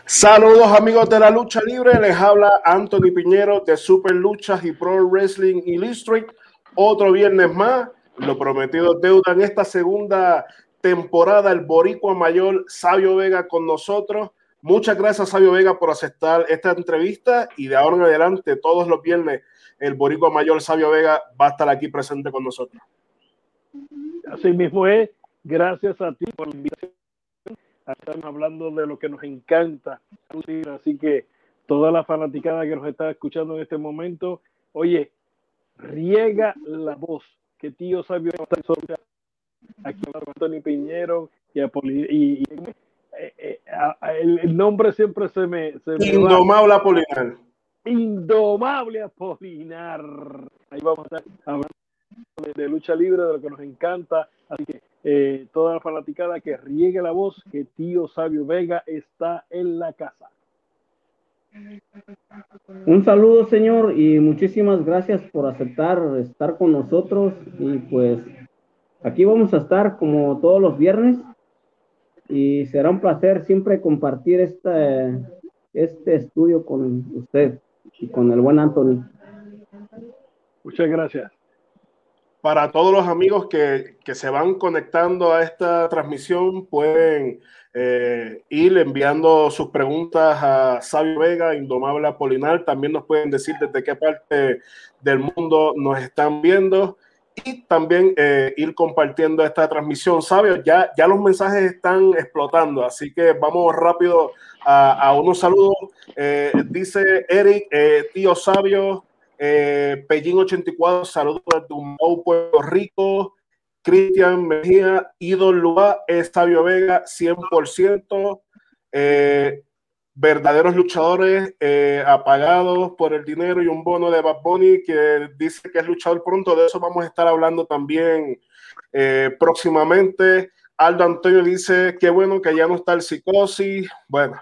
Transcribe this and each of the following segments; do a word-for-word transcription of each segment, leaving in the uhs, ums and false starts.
Saludos amigos de la lucha libre, les habla Anthony Piñero de Super Luchas y Pro Wrestling Illustrated. Otro viernes más, lo prometido es deuda en esta segunda temporada, el boricua mayor Sabio Vega con nosotros. Muchas gracias Sabio Vega por aceptar esta entrevista y de ahora en adelante todos los viernes el boricua mayor Sabio Vega va a estar aquí presente con nosotros. Así mismo es, gracias a ti por la invitación. Estamos hablando de lo que nos encanta, así que toda la fanaticada que nos está escuchando en este momento, oye, riega la voz, que tío Sabio está aquí con Anthony Piñero y, Apoli, y, y eh, eh, el, el nombre siempre se me, se me Indomable va. Apolinar. Indomable Apolinar. Ahí vamos a estar hablando de, de lucha libre, de lo que nos encanta, así que Eh, toda la fanaticada que riegue la voz que tío Sabio Vega está en la casa. Un saludo, señor, y muchísimas gracias por aceptar estar con nosotros. Y pues aquí vamos a estar como todos los viernes y será un placer siempre compartir este, este estudio con usted y con el buen Anthony. Muchas gracias. Para todos los amigos que, que se van conectando a esta transmisión, pueden eh, ir enviando sus preguntas a Sabio Vega, Indomable Apolinar. También nos pueden decir desde qué parte del mundo nos están viendo y también eh, ir compartiendo esta transmisión. Sabio, ya, ya los mensajes están explotando, así que vamos rápido a, a unos saludos. Eh, dice Eric, eh, tío Sabio, Eh, Pellín ochenta y cuatro, saludos desde Humau, Puerto Rico. Cristian Mejía, Idol Lua, es Sabio Vega, cien por ciento. Eh, verdaderos luchadores eh, apagados por el dinero y un bono de Bad Bunny que dice que es luchador pronto. De eso vamos a estar hablando también eh, próximamente. Aldo Antonio dice, qué bueno que ya no está el Psicosis. Bueno,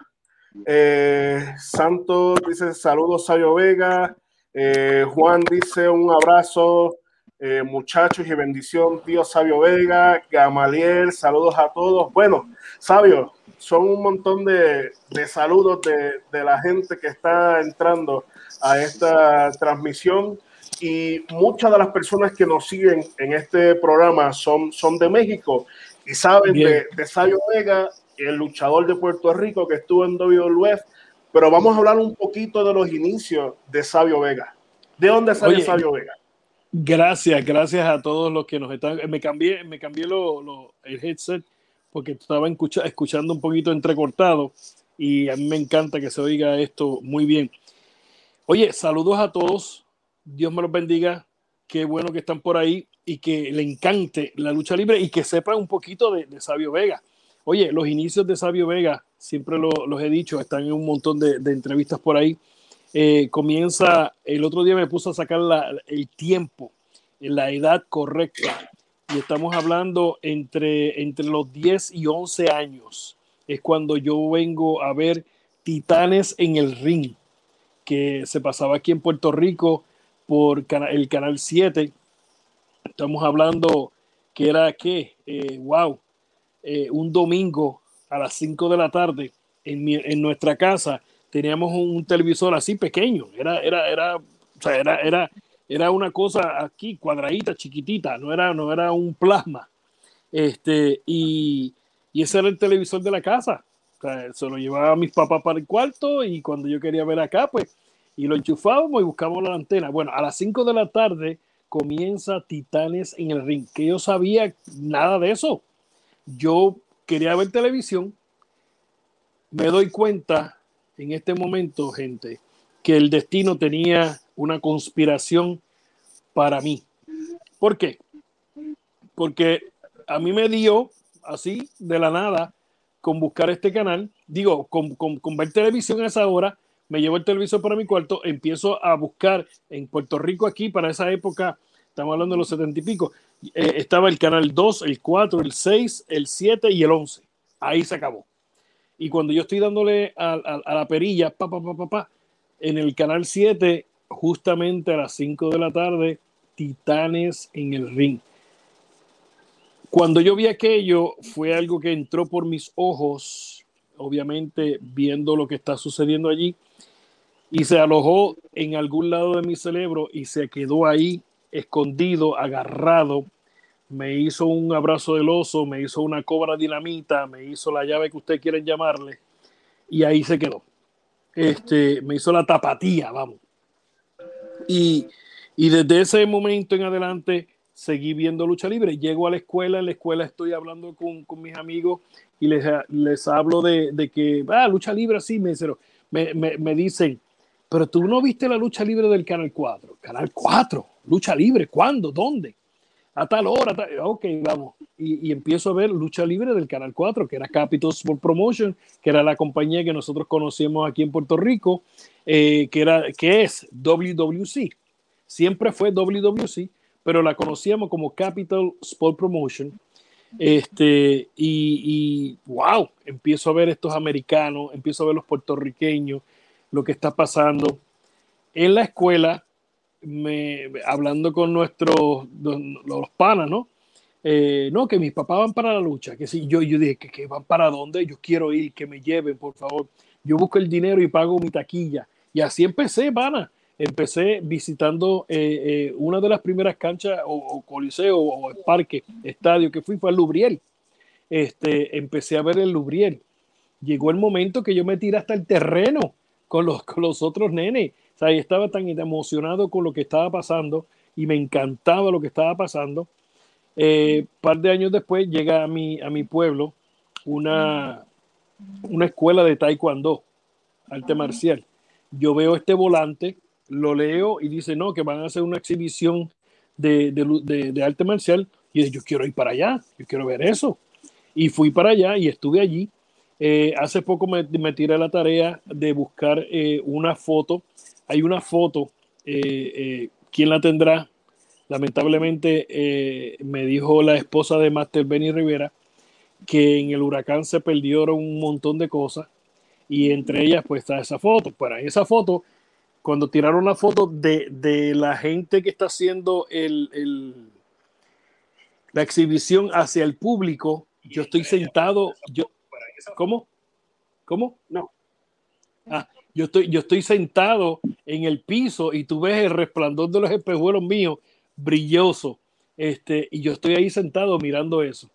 eh, Santos dice, saludos Sabio Vega. Eh, Juan dice un abrazo, eh, muchachos, y bendición, tío Sabio Vega. Gamaliel, saludos a todos. Bueno, Sabio, son un montón de, de saludos de, de la gente que está entrando a esta transmisión y muchas de las personas que nos siguen en este programa son, son de México y saben de, de Sabio Vega, el luchador de Puerto Rico que estuvo en W W F. Pero vamos a hablar un poquito de los inicios de Sabio Vega. ¿De dónde sale Oye, Sabio Vega? Gracias, gracias a todos los que nos están. Me cambié, me cambié lo, lo, el headset porque estaba escucha, escuchando un poquito entrecortado y a mí me encanta que se oiga esto muy bien. Oye, saludos a todos. Dios me los bendiga. Qué bueno que están por ahí y que le encante la lucha libre y que sepan un poquito de, de Sabio Vega. Oye, los inicios de Sabio Vega, siempre lo, los he dicho, están en un montón de, de entrevistas por ahí. Eh, comienza, el otro día me puse a sacar la, el tiempo, la edad correcta, y estamos hablando entre, entre los diez y once años. Es cuando yo vengo a ver Titanes en el Ring, que se pasaba aquí en Puerto Rico por el Canal siete. Estamos hablando que era, ¿qué? Eh, wow. Eh, un domingo a las cinco de la tarde en, mi, en nuestra casa teníamos un, un televisor así pequeño, era, era, era, o sea, era, era, era una cosa aquí cuadradita, chiquitita, no era, no era un plasma, este, y, y ese era el televisor de la casa. O sea, se lo llevaba a mis papás para el cuarto y cuando yo quería ver acá, pues, y lo enchufábamos y buscábamos la antena. Bueno, a las cinco de la tarde comienza Titanes en el Ring, que yo sabía nada de eso. Yo quería ver televisión, me doy cuenta en este momento, gente, que el destino tenía una conspiración para mí. ¿Por qué? Porque a mí me dio así de la nada con buscar este canal, digo, con, con, con ver televisión a esa hora, me llevo el televisor para mi cuarto, empiezo a buscar en Puerto Rico aquí, para esa época, estamos hablando de los setenta y pico, eh, estaba el canal dos, el cuatro, el seis, el siete y el once. Ahí se acabó. Y cuando yo estoy dándole a, a, a la perilla, pa, pa, pa, pa, pa, en el canal siete, justamente a las cinco de la tarde, Titanes en el Ring. Cuando yo vi aquello, fue algo que entró por mis ojos obviamente viendo lo que está sucediendo allí, y se alojó en algún lado de mi cerebro y se quedó ahí escondido, agarrado. Me hizo un abrazo del oso, me hizo una cobra dinamita, me hizo la llave que ustedes quieren llamarle, y ahí se quedó. Este, me hizo la tapatía, vamos. Y, y desde ese momento en adelante seguí viendo lucha libre. Llego a la escuela, en la escuela estoy hablando con, con mis amigos y les, les hablo de, de que, ah, lucha libre, sí, me, me, me, me dicen, pero tú no viste la lucha libre del Canal cuatro. Canal cuatro, lucha libre, ¿cuándo? ¿Dónde? A tal hora, a tal... ok, vamos. Y, y empiezo a ver lucha libre del Canal cuatro, que era Capital Sport Promotion, que era la compañía que nosotros conocíamos aquí en Puerto Rico, eh, que, era, que es W W C. Siempre fue W W C, pero la conocíamos como Capital Sport Promotion. Este, y, y wow, empiezo a ver estos americanos, empiezo a ver los puertorriqueños, lo que está pasando. En la escuela, me, hablando con nuestros los panas, ¿no? Eh, no, que mis papás van para la lucha, que si yo, yo dije, que, que van para dónde, yo quiero ir, que me lleven, por favor. Yo busco el dinero y pago mi taquilla. Y así empecé, pana. Empecé visitando eh, eh, una de las primeras canchas o, o coliseo o, o parque, estadio que fui fue el Lubriel. Este, empecé a ver el Lubriel. Llegó el momento que yo me tiré hasta el terreno con los, con los otros nenes. O sea, yo estaba tan emocionado con lo que estaba pasando y me encantaba lo que estaba pasando. Eh, un par de años después llega a mi, a mi pueblo una, una escuela de taekwondo, arte marcial. Yo veo este volante, lo leo y dice, no, que van a hacer una exhibición de, de, de, de arte marcial. Y yo, yo quiero ir para allá, yo quiero ver eso. Y fui para allá y estuve allí. Eh, hace poco me, me tiré la tarea de buscar eh, una foto. Hay una foto, eh, eh, ¿quién la tendrá? Lamentablemente eh, me dijo la esposa de Master Benny Rivera que en el huracán se perdieron un montón de cosas y entre ellas pues está esa foto. Para esa foto, cuando tiraron la foto de, de la gente que está haciendo el, el, la exhibición hacia el público, yo estoy sentado, yo, ¿cómo? ¿Cómo? No. Ah, yo estoy, yo estoy sentado en el piso y tú ves el resplandor de los espejuelos míos brilloso, este, y yo estoy ahí sentado mirando eso.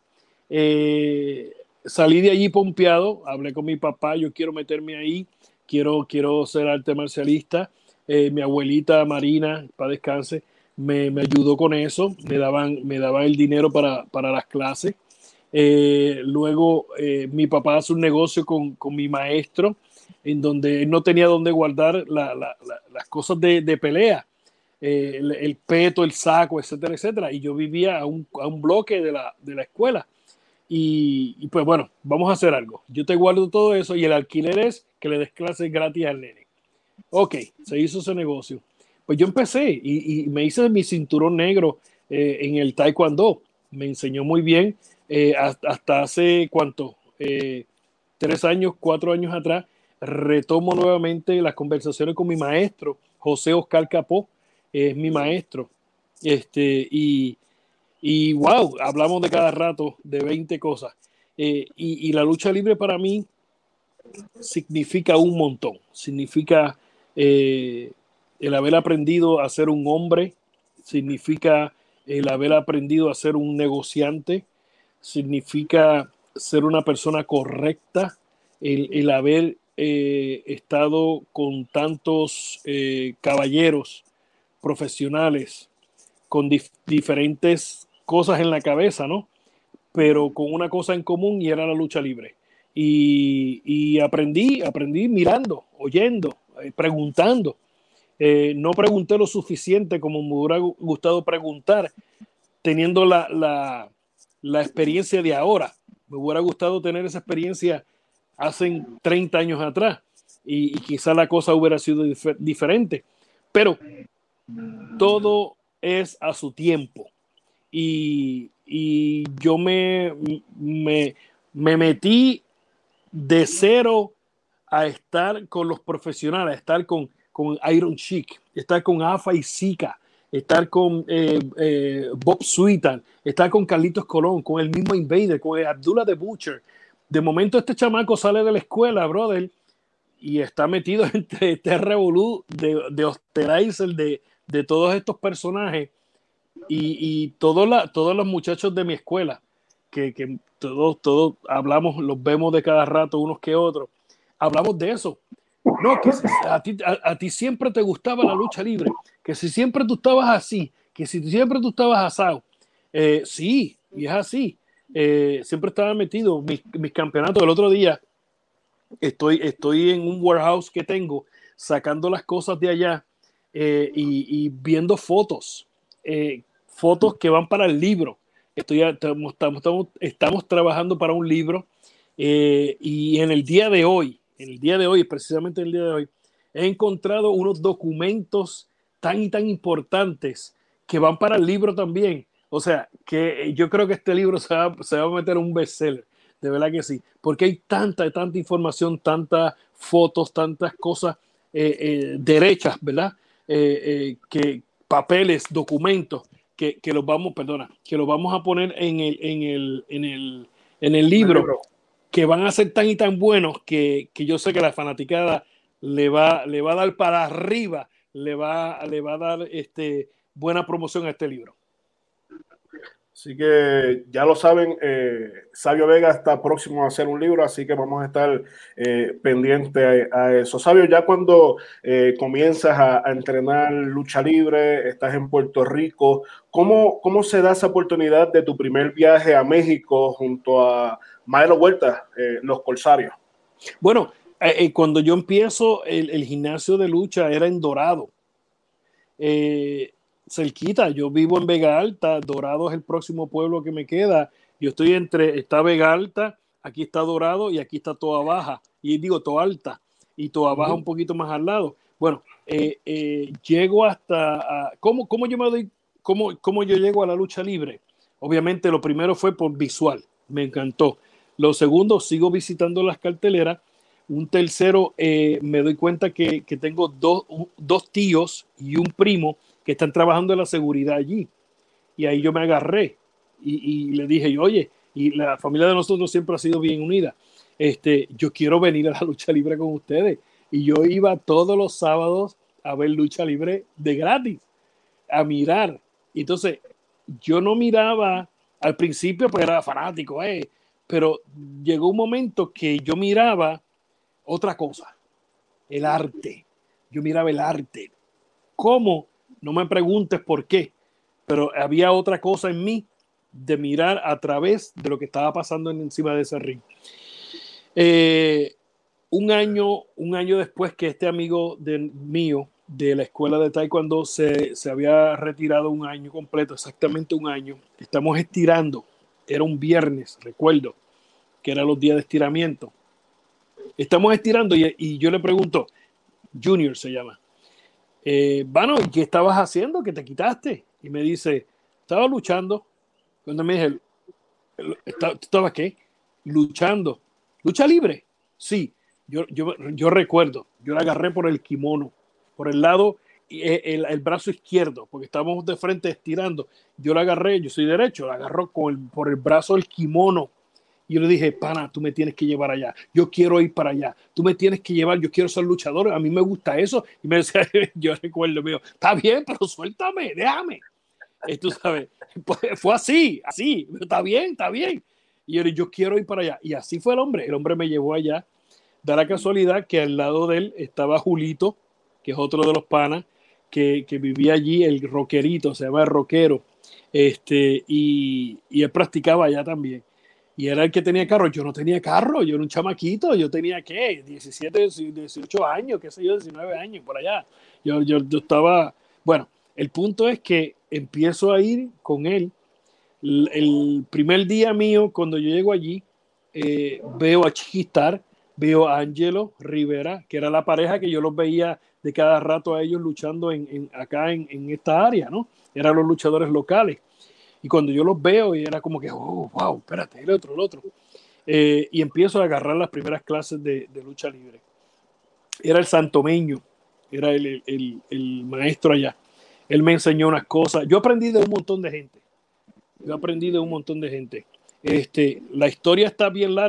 Eh, salí de allí pompeado, hablé con mi papá, yo quiero meterme ahí, quiero, quiero ser arte marcialista. Eh, mi abuelita Marina, para descanse, me, me ayudó con eso, me daban, me daban el dinero para, para las clases. Eh, luego eh, mi papá hace un negocio con, con mi maestro en donde él no tenía dónde guardar la, la, la, las cosas de, de pelea, eh, el, el peto, el saco, etcétera, etcétera. Y yo vivía a un, a un bloque de la, de la escuela. Y, y pues bueno, vamos a hacer algo. Yo te guardo todo eso y el alquiler es que le des clases gratis al nene. Ok, se hizo ese negocio. Pues yo empecé y, y me hice mi cinturón negro eh, en el taekwondo. Me enseñó muy bien. Eh, hasta, hasta hace cuánto, eh, tres años, cuatro años atrás, retomo nuevamente las conversaciones con mi maestro, José Oscar Capó, es mi maestro. Este, y, y wow, hablamos de cada rato de veinte cosas. Eh, y, y la lucha libre para mí significa un montón. Significa eh, el haber aprendido a ser un hombre, significa el haber aprendido a ser un negociante, significa ser una persona correcta, el, el haber eh, estado con tantos eh, caballeros profesionales con dif diferentes cosas en la cabeza, ¿no? Pero con una cosa en común y era la lucha libre. Y, y aprendí, aprendí mirando, oyendo, eh, preguntando. Eh, no pregunté lo suficiente como me hubiera gustado preguntar, teniendo la, la, la experiencia de ahora. Me hubiera gustado tener esa experiencia hace treinta años atrás y, y quizá la cosa hubiera sido dif diferente. Pero todo es a su tiempo. Y, y yo me, me, me metí de cero a estar con los profesionales, a estar con, con Iron Sheik, estar con Afa y Zika, estar con eh, eh, Bob Sweetan, estar con Carlitos Colón, con el mismo Invader, con el Abdullah the Butcher, De momento este chamaco sale de la escuela, brother, y está metido entre este revolú de, de Osterizer, de, de todos estos personajes y, y todos, la, todos los muchachos de mi escuela, que, que todos, todos hablamos, los vemos de cada rato unos que otros, hablamos de eso. No, que a ti, a, a ti siempre te gustaba la lucha libre, que si siempre tú estabas así, que si siempre tú estabas asado. Eh, sí, y es así. Eh, siempre estaba metido. Mis, mis campeonatos, el otro día estoy, estoy en un warehouse que tengo, sacando las cosas de allá eh, y, y viendo fotos, eh, fotos que van para el libro. Estoy, estamos, estamos, estamos trabajando para un libro eh, y en el día de hoy, en el día de hoy, precisamente en el día de hoy, he encontrado unos documentos tan y tan importantes que van para el libro también. O sea, que yo creo que este libro se va, se va a meter un bestseller, de verdad que sí, porque hay tanta, tanta información, tantas fotos, tantas cosas eh, eh, derechas, ¿verdad? Eh, eh, que papeles, documentos, que, que los vamos, perdona, que los vamos a poner en el, en el, en el, en el libro, el libro, que van a ser tan y tan buenos que, que yo sé que la fanaticada le va, le va a dar para arriba, le va, le va a dar este, buena promoción a este libro. Así que ya lo saben, eh, Sabio Vega está próximo a hacer un libro, así que vamos a estar eh, pendientes a, a eso. Sabio, ya cuando eh, comienzas a, a entrenar lucha libre, estás en Puerto Rico, ¿cómo, ¿cómo se da esa oportunidad de tu primer viaje a México junto a Maelo Huerta, eh, los Corsarios? Bueno, eh, eh, cuando yo empiezo, el, el gimnasio de lucha era en Dorado. Eh, cerquita, yo vivo en Vega Alta, Dorado es el próximo pueblo que me queda, yo estoy entre, está Vega Alta, aquí está Dorado y aquí está Toa Baja, y digo Toa Alta, y Toa Baja uh-huh. un poquito más al lado. Bueno, eh, eh, llego hasta, a, ¿cómo, cómo yo me doy, cómo, cómo yo llego a la lucha libre? Obviamente lo primero fue por visual, me encantó. Lo segundo, sigo visitando las carteleras. Un tercero, eh, me doy cuenta que, que tengo dos, dos tíos y un primo que están trabajando en la seguridad allí. Y ahí yo me agarré y, y le dije, oye, y la familia de nosotros siempre ha sido bien unida. Este, yo quiero venir a la lucha libre con ustedes. Y yo iba todos los sábados a ver lucha libre de gratis, a mirar. Entonces, yo no miraba, al principio pues era fanático, eh, pero llegó un momento que yo miraba otra cosa, el arte. Yo miraba el arte. ¿Cómo? No me preguntes por qué, pero había otra cosa en mí de mirar a través de lo que estaba pasando encima de ese ring. Eh, un año, un año después que este amigo de, mío de la escuela de Taekwondo se, se había retirado un año completo, exactamente un año, estamos estirando. Era un viernes, recuerdo, que eran los días de estiramiento. Estamos estirando y, y yo le pregunto, Junior se llama, eh, Vano, ¿y qué estabas haciendo? ¿Que te quitaste? Y me dice, estaba luchando. Cuando me dije, ¿tú estabas qué? Luchando. ¿Lucha libre? Sí, yo, yo, yo recuerdo, yo la agarré por el kimono, por el lado, el, el, el brazo izquierdo, porque estábamos de frente estirando. Yo la agarré, yo soy derecho, la agarro con el, por el brazo del kimono. Y yo le dije, pana, tú me tienes que llevar allá. Yo quiero ir para allá. Tú me tienes que llevar. Yo quiero ser luchador. A mí me gusta eso. Y me decía, yo recuerdo, me dijo, está bien, pero suéltame, déjame. Y tú sabes, pues fue así, así. Está bien, está bien. Y yo le dije, yo quiero ir para allá. Y así fue el hombre. El hombre me llevó allá. Da la casualidad que al lado de él estaba Julito, que es otro de los panas, que, que vivía allí, el rockerito, se llama el rockero. Este, y, y él practicaba allá también. Y era el que tenía carro. Yo no tenía carro, yo era un chamaquito, yo tenía, ¿qué? diecisiete, dieciocho años, qué sé yo, diecinueve años, por allá. Yo, yo, yo estaba, bueno, el punto es que empiezo a ir con él. El, el primer día mío, cuando yo llego allí, eh, veo a Chiquistar, veo a Angelo Rivera, que era la pareja que yo los veía de cada rato a ellos luchando en, en, acá en, en esta área, ¿no? Eran los luchadores locales. Y cuando yo los veo, y era como que, oh, wow, espérate, el otro, el otro. Eh, y empiezo a agarrar las primeras clases de, de lucha libre. Era el santomeño, era el, el, el, el maestro allá. Él me enseñó unas cosas. Yo aprendí de un montón de gente. Yo aprendí de un montón de gente. Este, la historia está bien larga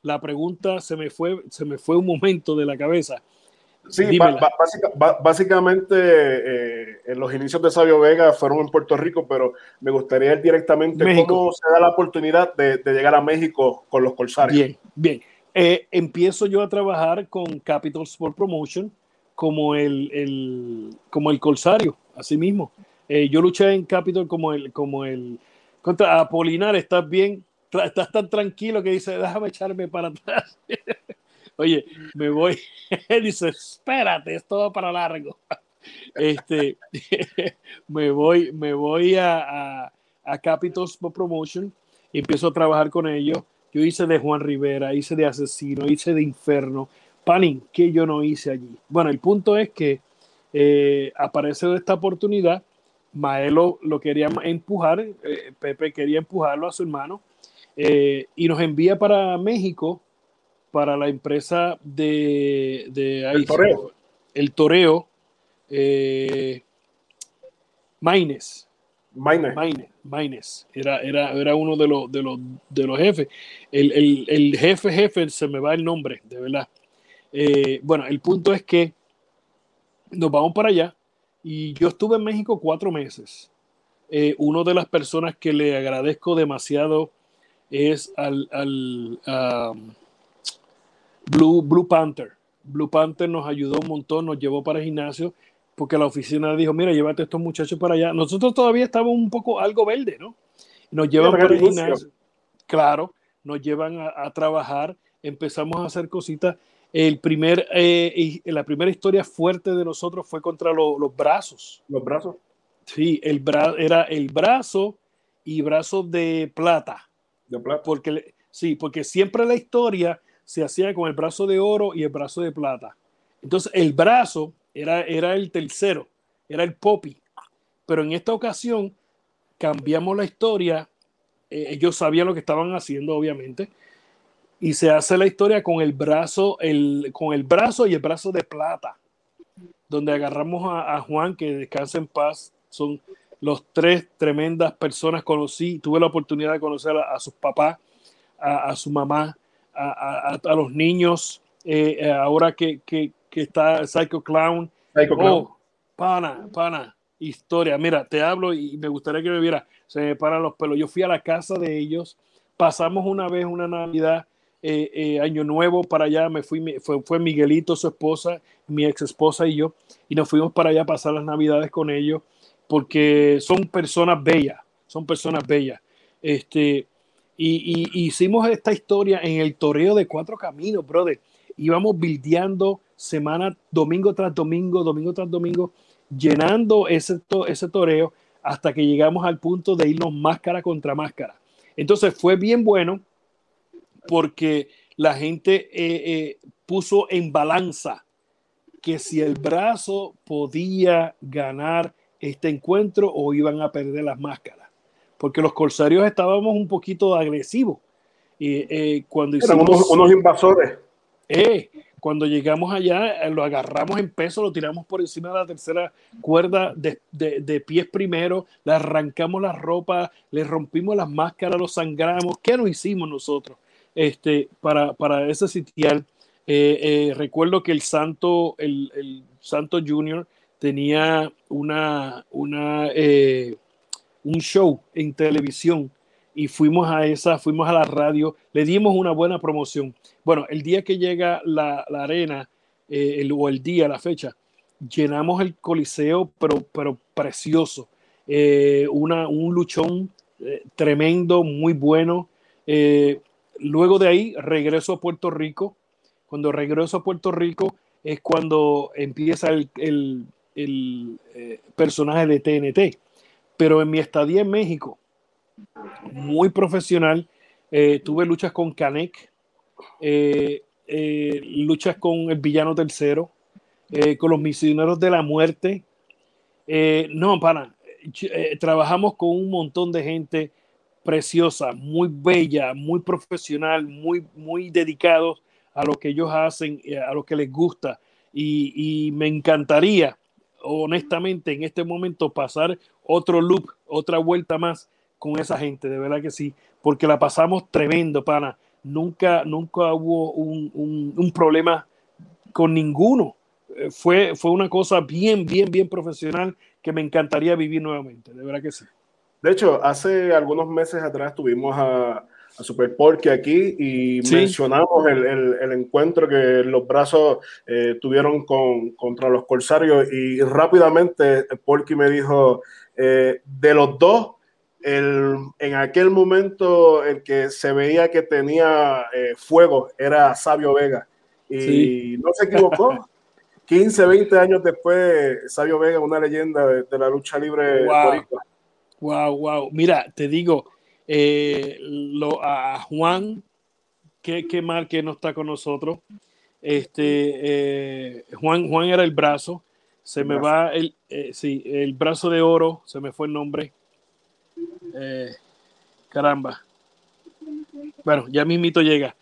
la pregunta se me fue, se me fue un momento de la cabeza. Sí, ba- ba- básica, ba- básicamente eh, en los inicios de Sabio Vega fueron en Puerto Rico, pero me gustaría ir directamente México. cómo se da la oportunidad de, de llegar a México con los Corsarios. Bien, bien. Eh, empiezo yo a trabajar con Capital Sport Promotion como el, el, como el Corsario, así mismo. Eh, yo luché en Capital como el, como el contra Apolinar. Estás bien, Tra- estás tan tranquilo que dice, déjame echarme para atrás. Oye, me voy. Dice, espérate, esto va para largo. Este, me voy, me voy a, a, a Capital Sport Promotion y empiezo a trabajar con ellos. Yo hice de Juan Rivera, hice de Asesino, hice de Inferno. Panin, que yo no hice allí. Bueno, el punto es que eh, aparece esta oportunidad. Maelo lo quería empujar, eh, Pepe quería empujarlo a su hermano eh, y nos envía para México para la empresa de, de ahí El toreo. el toreo eh, Maines. Maine. Maines, Maines. Era, era, era uno de los, de los, de los jefes. El, el, el jefe, jefe, se me va el nombre, de verdad. Eh, bueno, el punto es que nos vamos para allá y yo estuve en México cuatro meses. Eh, una de las personas que le agradezco demasiado es al, al um, Blue, Blue Panther. Blue Panther nos ayudó un montón, nos llevó para el gimnasio porque la oficina dijo, mira, llévate a estos muchachos para allá. Nosotros todavía estábamos un poco algo verde, ¿no? Nos llevan para el gimnasio, claro, nos llevan a, a trabajar, empezamos a hacer cositas. El primer, eh, la primera historia fuerte de nosotros fue contra lo, los brazos. Los brazos. Sí, el bra era el brazo y brazo de plata. De plata. Porque, sí, porque siempre la historia se hacía con el brazo de oro y el brazo de plata. Entonces el brazo era, era el tercero, era el Poppy. Pero en esta ocasión cambiamos la historia. Eh, ellos sabían lo que estaban haciendo, obviamente. Y se hace la historia con el brazo, el, con el brazo y el brazo de plata. Donde agarramos a, a Juan, que descansa en paz. Son los tres tremendas personas. Conocí, tuve la oportunidad de conocer a, a sus papás, a, a su mamá, a, a, a los niños. Eh, eh, ahora que, que, que está Psycho Clown. Psycho Clown. Oh, pana, pana, historia. Mira, te hablo y me gustaría que me viera. Se me paran los pelos. Yo fui a la casa de ellos. Pasamos una vez una Navidad, eh, eh, Año Nuevo para allá. Me fui, fue, fue Miguelito, su esposa, mi ex esposa y yo. Y nos fuimos para allá a pasar las Navidades con ellos porque son personas bellas. Son personas bellas. Este, y, y hicimos esta historia en el toreo de Cuatro Caminos, brother. Íbamos bildeando semana, domingo tras domingo, domingo tras domingo, llenando ese, to, ese toreo hasta que llegamos al punto de irnos máscara contra máscara. Entonces fue bien bueno porque la gente eh, eh, puso en balanza que si el brazo podía ganar este encuentro o iban a perder las máscaras. Porque los corsarios estábamos un poquito agresivos. Y eh, cuando Eran hicimos, unos, unos invasores. Eh, cuando llegamos allá, lo agarramos en peso, lo tiramos por encima de la tercera cuerda de, de, de pies primero, le arrancamos la ropa, le rompimos las máscaras, lo sangramos. ¿Qué no hicimos nosotros este, para, para ese sitial? Eh, eh, recuerdo que el Santo, el, el Santo Junior tenía una, una, eh, un show en televisión y fuimos a esa, fuimos a la radio, le dimos una buena promoción. Bueno, el día que llega la, la arena, eh, el, o el día, la fecha, llenamos el coliseo, pero, pero precioso. Eh, una, un luchón eh, tremendo, muy bueno. Eh, luego de ahí regreso a Puerto Rico. Cuando regreso a Puerto Rico es cuando empieza el, el, el eh, personaje de T N T. Pero en mi estadía en México, muy profesional, eh, tuve luchas con Canek, eh, eh, luchas con el Villano Tercero, eh, con los Misioneros de la Muerte. Eh, no, pana, eh, trabajamos con un montón de gente preciosa, muy bella, muy profesional, muy, muy dedicados a lo que ellos hacen, a lo que les gusta. Y, y me encantaría, honestamente, en este momento pasar otro loop, otra vuelta más con esa gente, de verdad que sí, porque la pasamos tremendo, pana. nunca, nunca hubo un, un, un problema con ninguno. Eh, fue, fue una cosa bien, bien, bien profesional que me encantaría vivir nuevamente, de verdad que sí. De hecho, hace algunos meses atrás tuvimos a, a Super Porky aquí y Sí. mencionamos el, el, el encuentro que los Brazos eh, tuvieron con, contra los Corsarios, y rápidamente Porky me dijo, eh, de los dos, el, en aquel momento el que se veía que tenía eh, fuego era Sabio Vega, y Sí. no se equivocó. quince, veinte años después, Sabio Vega, una leyenda de, de la lucha libre Wow. boricua. Wow, wow. Mira, te digo, eh, lo, a Juan, qué, qué mal que no está con nosotros. Este, eh, Juan, Juan era el brazo. Se El me brazo. va el, eh, sí, el brazo de oro, se me fue el nombre. Eh, caramba. Bueno, ya mismito llega.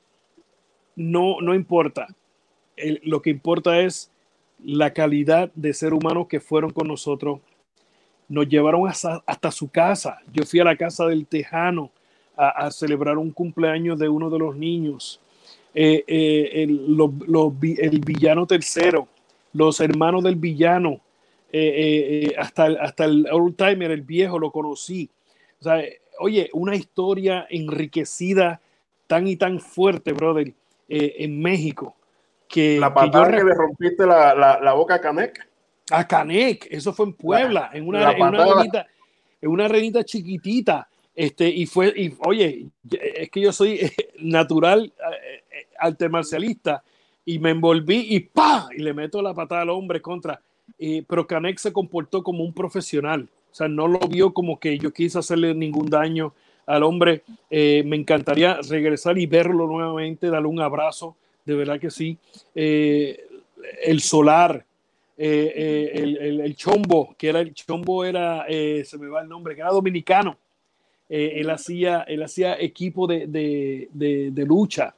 No, no importa. El, lo que importa es la calidad de ser humanos que fueron con nosotros. Nos llevaron hasta, hasta su casa. Yo fui a la casa del tejano a, a celebrar un cumpleaños de uno de los niños. Eh, eh, el, lo, lo, el villano tercero, los hermanos del villano, eh, eh, eh, hasta, hasta el old timer, el viejo, lo conocí. O sea, oye, una historia enriquecida tan y tan fuerte, brother, eh, en México. Que, La que yo patada que le rompiste la, la, la boca a Canek. A Canek, eso fue en Puebla, La, en una, la en una arenita, en una arenita chiquitita. Este, y fue, y oye, es que yo soy natural eh, arte marcialista, y me envolví y ¡pam! Y le meto la patada al hombre contra. Eh, pero Canek se comportó como un profesional, o sea, no lo vio como que yo quise hacerle ningún daño al hombre. Eh, me encantaría regresar y verlo nuevamente, darle un abrazo, de verdad que sí. Eh, el Solar, eh, eh, el, el, el Chombo, que era el Chombo, era, eh, se me va el nombre, que era dominicano. Eh, él, hacía, él hacía equipo de, de, de, de lucha.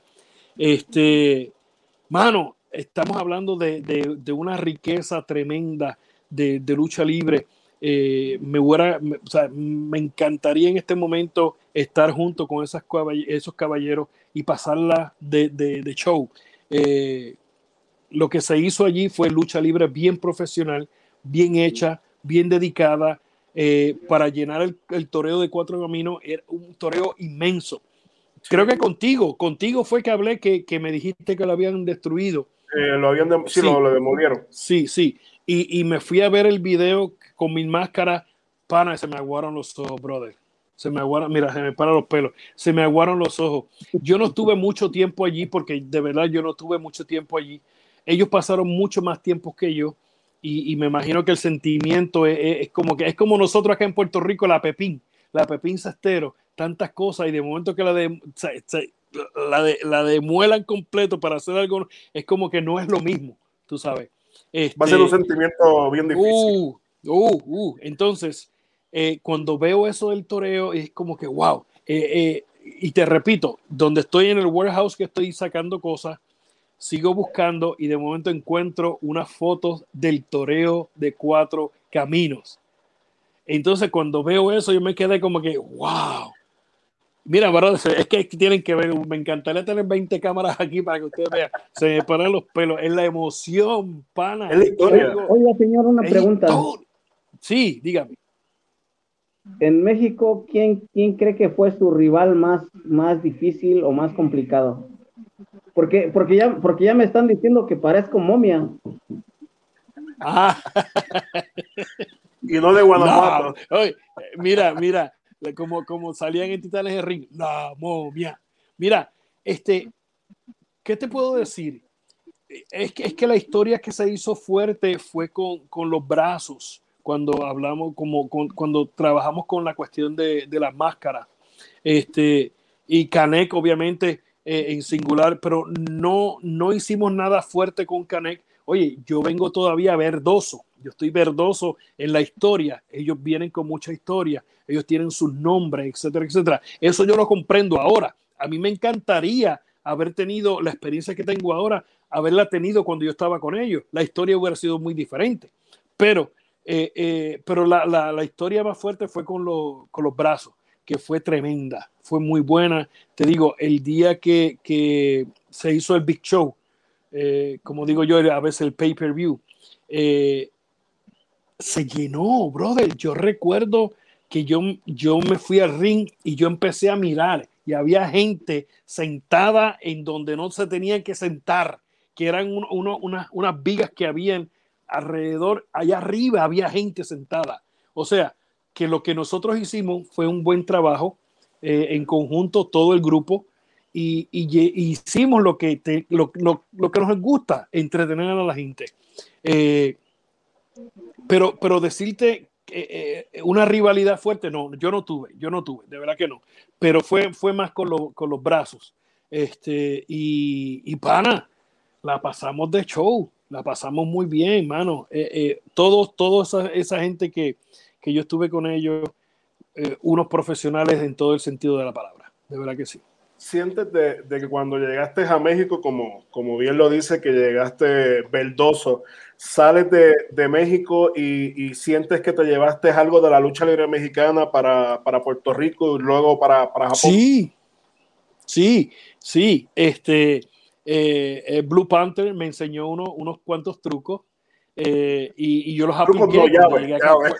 Este, mano, estamos hablando de, de, de una riqueza tremenda de, de lucha libre. Eh, me, hubiera, me, o sea, me encantaría en este momento estar junto con esas, esos caballeros y pasarla de, de, de show. Eh, lo que se hizo allí fue lucha libre bien profesional, bien hecha, bien dedicada, eh, para llenar el, el toreo de Cuatro Caminos. Era un toreo inmenso. Creo que contigo, contigo fue que hablé, que, que me dijiste que lo habían destruido. Eh, lo habían de, sí, sí, lo, lo demolieron. Sí, sí. Y, y me fui a ver el video con mi máscara, pana, se me aguaron los ojos, brother. Se me aguaron, mira, se me paran los pelos. Se me aguaron los ojos. Yo no estuve mucho tiempo allí, porque de verdad yo no estuve mucho tiempo allí. Ellos pasaron mucho más tiempo que yo. Y, y me imagino que el sentimiento es, es, es como que es como nosotros acá en Puerto Rico, la Pepín, la Pepín Cestero, tantas cosas, y de momento que la de, se, se, la, de la demuelan completo para hacer algo, es como que no es lo mismo, tú sabes. Este, va a ser un sentimiento bien difícil. Uh, uh, uh. Entonces, eh, cuando veo eso del toreo, es como que wow. Eh, eh, y te repito, donde estoy en el warehouse que estoy sacando cosas, sigo buscando y de momento encuentro unas fotos del toreo de Cuatro Caminos. Entonces, cuando veo eso, yo me quedé como que wow. Mira, brother, es que tienen que ver. Me encantaría tener veinte cámaras aquí para que ustedes vean. Se me paran los pelos. Es la emoción, pana. Es la historia. Oiga, señor, una pregunta. Historia. Sí, dígame. En México, ¿quién, quién cree que fue su rival más, más difícil o más complicado? Porque, porque, ya, porque ya me están diciendo que parezco momia. Ah. Y no de Guanajuato. No, oye, mira, mira, como, como salían en Titanes de Ring, la momia. Mira, este, ¿qué te puedo decir? Es que, es que la historia que se hizo fuerte fue con, con los brazos, cuando hablamos, como con, cuando trabajamos con la cuestión de, de las máscaras. Este, y Canek, obviamente, eh, en singular, pero no, no hicimos nada fuerte con Canek. Oye, yo vengo todavía verdoso, yo estoy verdoso en la historia, ellos vienen con mucha historia, ellos tienen sus nombres, etcétera, etcétera. Eso yo lo comprendo ahora. A mí me encantaría haber tenido la experiencia que tengo ahora, haberla tenido cuando yo estaba con ellos. La historia hubiera sido muy diferente, pero, eh, eh, pero la, la, la historia más fuerte fue con, lo, con los brazos, que fue tremenda, fue muy buena. Te digo, el día que, que se hizo el Big Show, eh, como digo yo, a veces el pay-per-view, eh, se llenó, brother. Yo recuerdo que yo, yo me fui al ring y yo empecé a mirar y había gente sentada en donde no se tenían que sentar, que eran un, uno, una, unas vigas que habían alrededor, allá arriba había gente sentada. O sea, que lo que nosotros hicimos fue un buen trabajo eh, en conjunto, todo el grupo, y, y, y hicimos lo que, te, lo, lo, lo que nos gusta, entretener a la gente. Eh, pero, pero decirte eh, eh, una rivalidad fuerte, no, yo no tuve, yo no tuve, de verdad que no. Pero fue, fue más con, lo, con los brazos. Este, y, y pana, la pasamos de show, la pasamos muy bien, mano. Eh, eh, todos, toda esa, esa gente que, que yo estuve con ellos, eh, unos profesionales en todo el sentido de la palabra, de verdad que sí. ¿Sientes de, de que cuando llegaste a México, como, como bien lo dice, que llegaste verdoso, sales de, de México y, y sientes que te llevaste algo de la lucha libre mexicana para, para Puerto Rico y luego para, para Japón? Sí, sí, sí. Este, eh, eh, Blue Panther me enseñó uno, unos cuantos trucos eh, y, y yo los apliqué no, cuando llave, llegué acá. llave.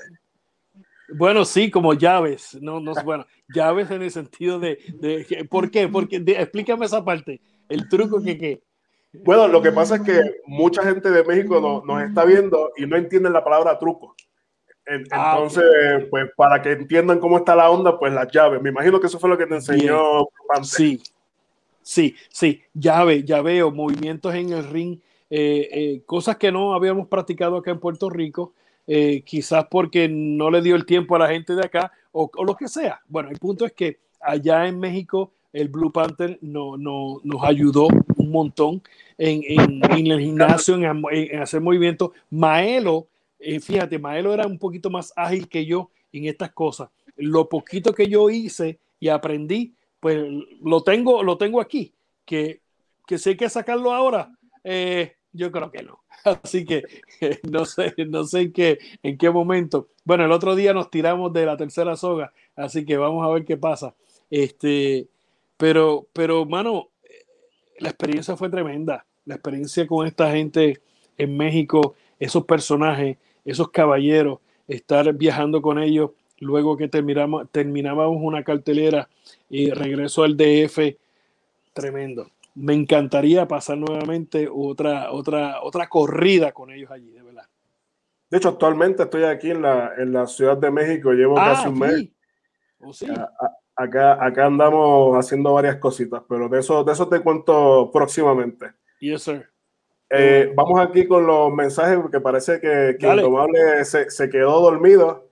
Bueno, sí, como llaves, no, no, bueno, llaves en el sentido de, de ¿por qué? Porque de, explícame esa parte, el truco que qué. Bueno, lo que pasa es que mucha gente de México no, nos está viendo y no entienden la palabra truco. En, Ah, entonces, okay, okay. pues para que entiendan cómo está la onda, pues las llaves. Me imagino que eso fue lo que te enseñó Pante. Sí, sí, sí, llave, llaveo, movimientos en el ring, eh, eh, cosas que no habíamos practicado acá en Puerto Rico. Eh, quizás porque no le dio el tiempo a la gente de acá o, o lo que sea. Bueno, el punto es que allá en México el Blue Panther no, no, nos ayudó un montón en, en, en el gimnasio, en, en hacer movimientos. Maelo, eh, fíjate, Maelo era un poquito más ágil que yo en estas cosas. Lo poquito que yo hice y aprendí, pues lo tengo, lo tengo aquí. Que, que si hay que sacarlo ahora, eh, yo creo que no. Así que eh, no sé, no sé en qué, en qué momento. Bueno, el otro día nos tiramos de la tercera soga, así que vamos a ver qué pasa. Este, pero, pero, mano, la experiencia fue tremenda. La experiencia con esta gente en México, esos personajes, esos caballeros, estar viajando con ellos, luego que terminamos, terminábamos una cartelera y regreso al D F, tremendo. Me encantaría pasar nuevamente otra, otra, otra corrida con ellos allí, de verdad. De hecho, actualmente estoy aquí en la, en la Ciudad de México, llevo ah, casi un mes. Sí. Oh, sí. A, a, acá, acá andamos haciendo varias cositas, pero de eso, de eso te cuento próximamente. Yes, sir. Eh, vamos aquí con los mensajes, porque parece que, que Indomable se, se quedó dormido.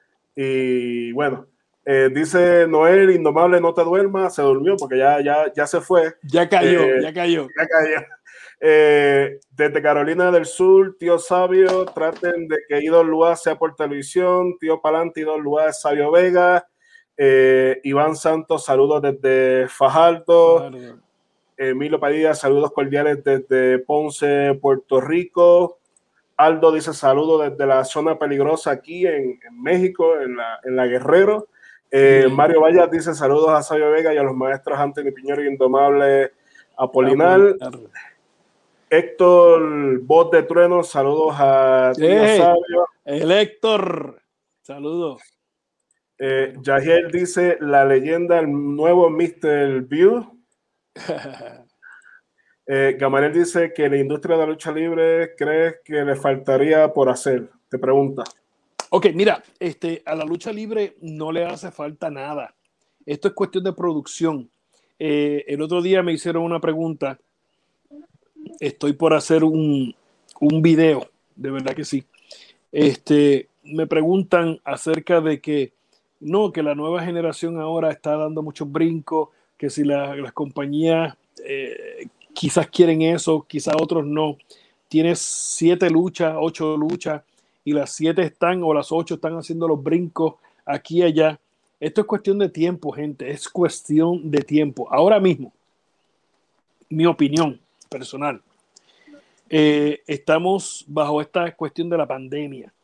Y bueno, eh, dice Noel, Indomable, no te duermas, se durmió porque ya, ya, ya se fue. Ya cayó, eh, ya cayó. Ya cayó. Eh, desde Carolina del Sur, tío Sabio, traten de que Ido Lua sea por televisión, tío Palante, Ido Lua es Sabio Vega. Eh, Iván Santos, saludos desde Fajardo. Fajardo. Emilio Padilla, saludos cordiales desde Ponce, Puerto Rico. Aldo dice saludos desde la zona peligrosa aquí en, en México, en la, en la Guerrero. Eh, sí. Mario Vallas dice saludos a Sabio Vega y a los maestros Anthony Piñero y Indomable Apolinar. Apolinar. Héctor, voz de trueno, saludos a tío hey, Sabio. El Héctor, saludos. Eh, Yahiel dice la leyenda, el nuevo mister View. eh, Gamaliel dice que la industria de la lucha libre crees que le faltaría por hacer. Te pregunta. Ok, mira, este, a la lucha libre no le hace falta nada. Esto es cuestión de producción. Eh, el otro día me hicieron una pregunta. Estoy por hacer un, un video, de verdad que sí. Este, me preguntan acerca de que no, que la nueva generación ahora está dando muchos brincos, que si la, las compañías eh, quizás quieren eso, quizás otros no. Tienes siete luchas, ocho luchas, y las siete están o las ocho están haciendo los brincos aquí y allá. Esto es cuestión de tiempo, gente, es cuestión de tiempo. Ahora mismo, mi opinión personal, eh, estamos bajo esta cuestión de la pandemia.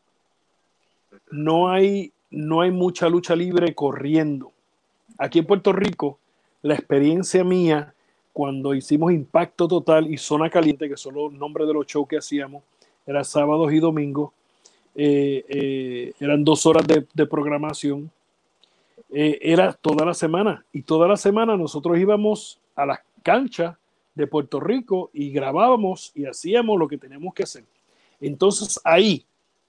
No hay, no hay mucha lucha libre corriendo. Aquí en Puerto Rico la experiencia mía cuando hicimos Impacto Total y Zona Caliente, que son los nombres de los shows que hacíamos, eran sábados y domingos, eh, eh, eran dos horas de, de programación, eh, era toda la semana, y toda la semana nosotros íbamos a las canchas de Puerto Rico y grabábamos y hacíamos lo que teníamos que hacer. Entonces ahí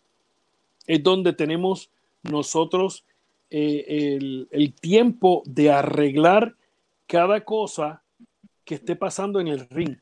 es donde tenemos nosotros eh, el, el tiempo de arreglar cada cosa que esté pasando en el ring.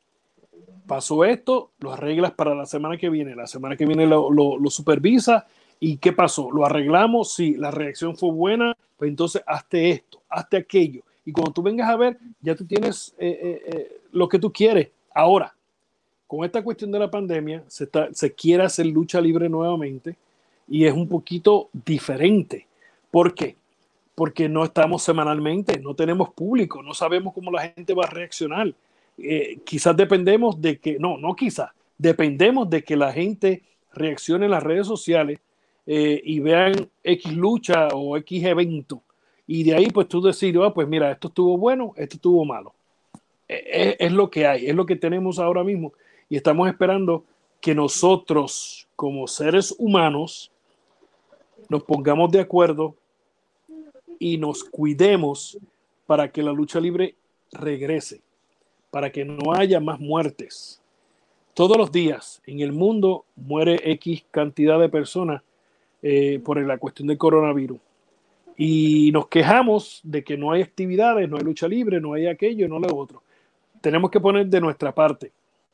Pasó esto, lo arreglas para la semana que viene. La semana que viene lo, lo, lo supervisa. ¿Y qué pasó? ¿Lo arreglamos? Sí, la reacción fue buena. Pues entonces hazte esto, hazte aquello. Y cuando tú vengas a ver, ya tú tienes eh, eh, eh, lo que tú quieres. Ahora, con esta cuestión de la pandemia, se, está, se quiere hacer lucha libre nuevamente y es un poquito diferente. ¿Por qué? Porque no estamos semanalmente, no tenemos público, no sabemos cómo la gente va a reaccionar. Eh, quizás dependemos de que, no, no quizás, dependemos de que la gente reaccione en las redes sociales eh, y vean X lucha o X evento. Y de ahí pues tú decir, oh, pues mira, esto estuvo bueno, esto estuvo malo. Es, es lo que hay, es lo que tenemos ahora mismo. Y estamos esperando que nosotros, como seres humanos, nos pongamos de acuerdo y nos cuidemos para que la lucha libre regrese, para que no haya más muertes. Todos los días en el mundo muere X cantidad de personas eh, por la cuestión del coronavirus. Y nos quejamos de que no hay actividades, no hay lucha libre, no hay aquello, no lo otro. Tenemos que poner de nuestra parte.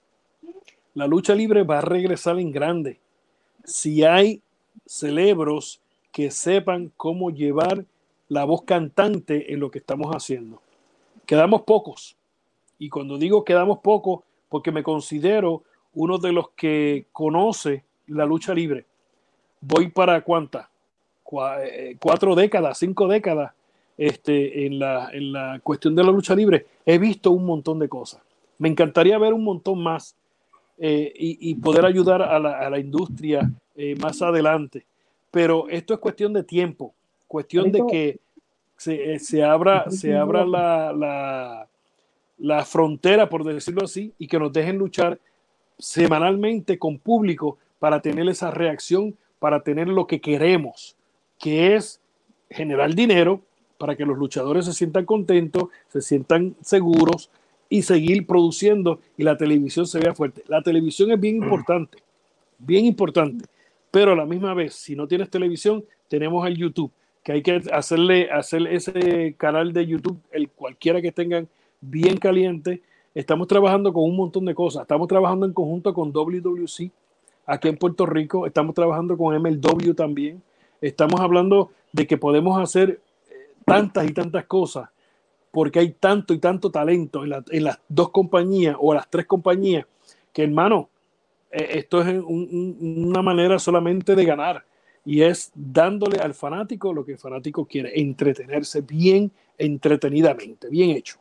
La lucha libre va a regresar en grande. Si hay celebros que sepan cómo llevar la voz cantante en lo que estamos haciendo. Quedamos pocos. Y cuando digo quedamos pocos, porque me considero uno de los que conoce la lucha libre. Voy para ¿cuántas? Cuatro décadas, cinco décadas este, en, la, en la cuestión de la lucha libre. He visto un montón de cosas. Me encantaría ver un montón más eh, y, y poder ayudar a la, a la industria eh, más adelante. Pero esto es cuestión de tiempo, cuestión de que se, se abra, se abra la, la, la frontera, por decirlo así, y que nos dejen luchar semanalmente con público para tener esa reacción, para tener lo que queremos, que es generar dinero para que los luchadores se sientan contentos, se sientan seguros y seguir produciendo y la televisión se vea fuerte. La televisión es bien importante, bien importante, pero a la misma vez, si no tienes televisión, tenemos el YouTube, que hay que hacerle, hacer ese canal de YouTube, el cualquiera que tengan bien caliente. Estamos trabajando con un montón de cosas. Estamos trabajando en conjunto con W W C aquí en Puerto Rico. Estamos trabajando con M L W también. Estamos hablando de que podemos hacer tantas y tantas cosas porque hay tanto y tanto talento en, la, en las dos compañías o las tres compañías que, hermano, eh, esto es un, un, una manera solamente de ganar y es dándole al fanático lo que el fanático quiere, entretenerse bien, entretenidamente, bien hecho.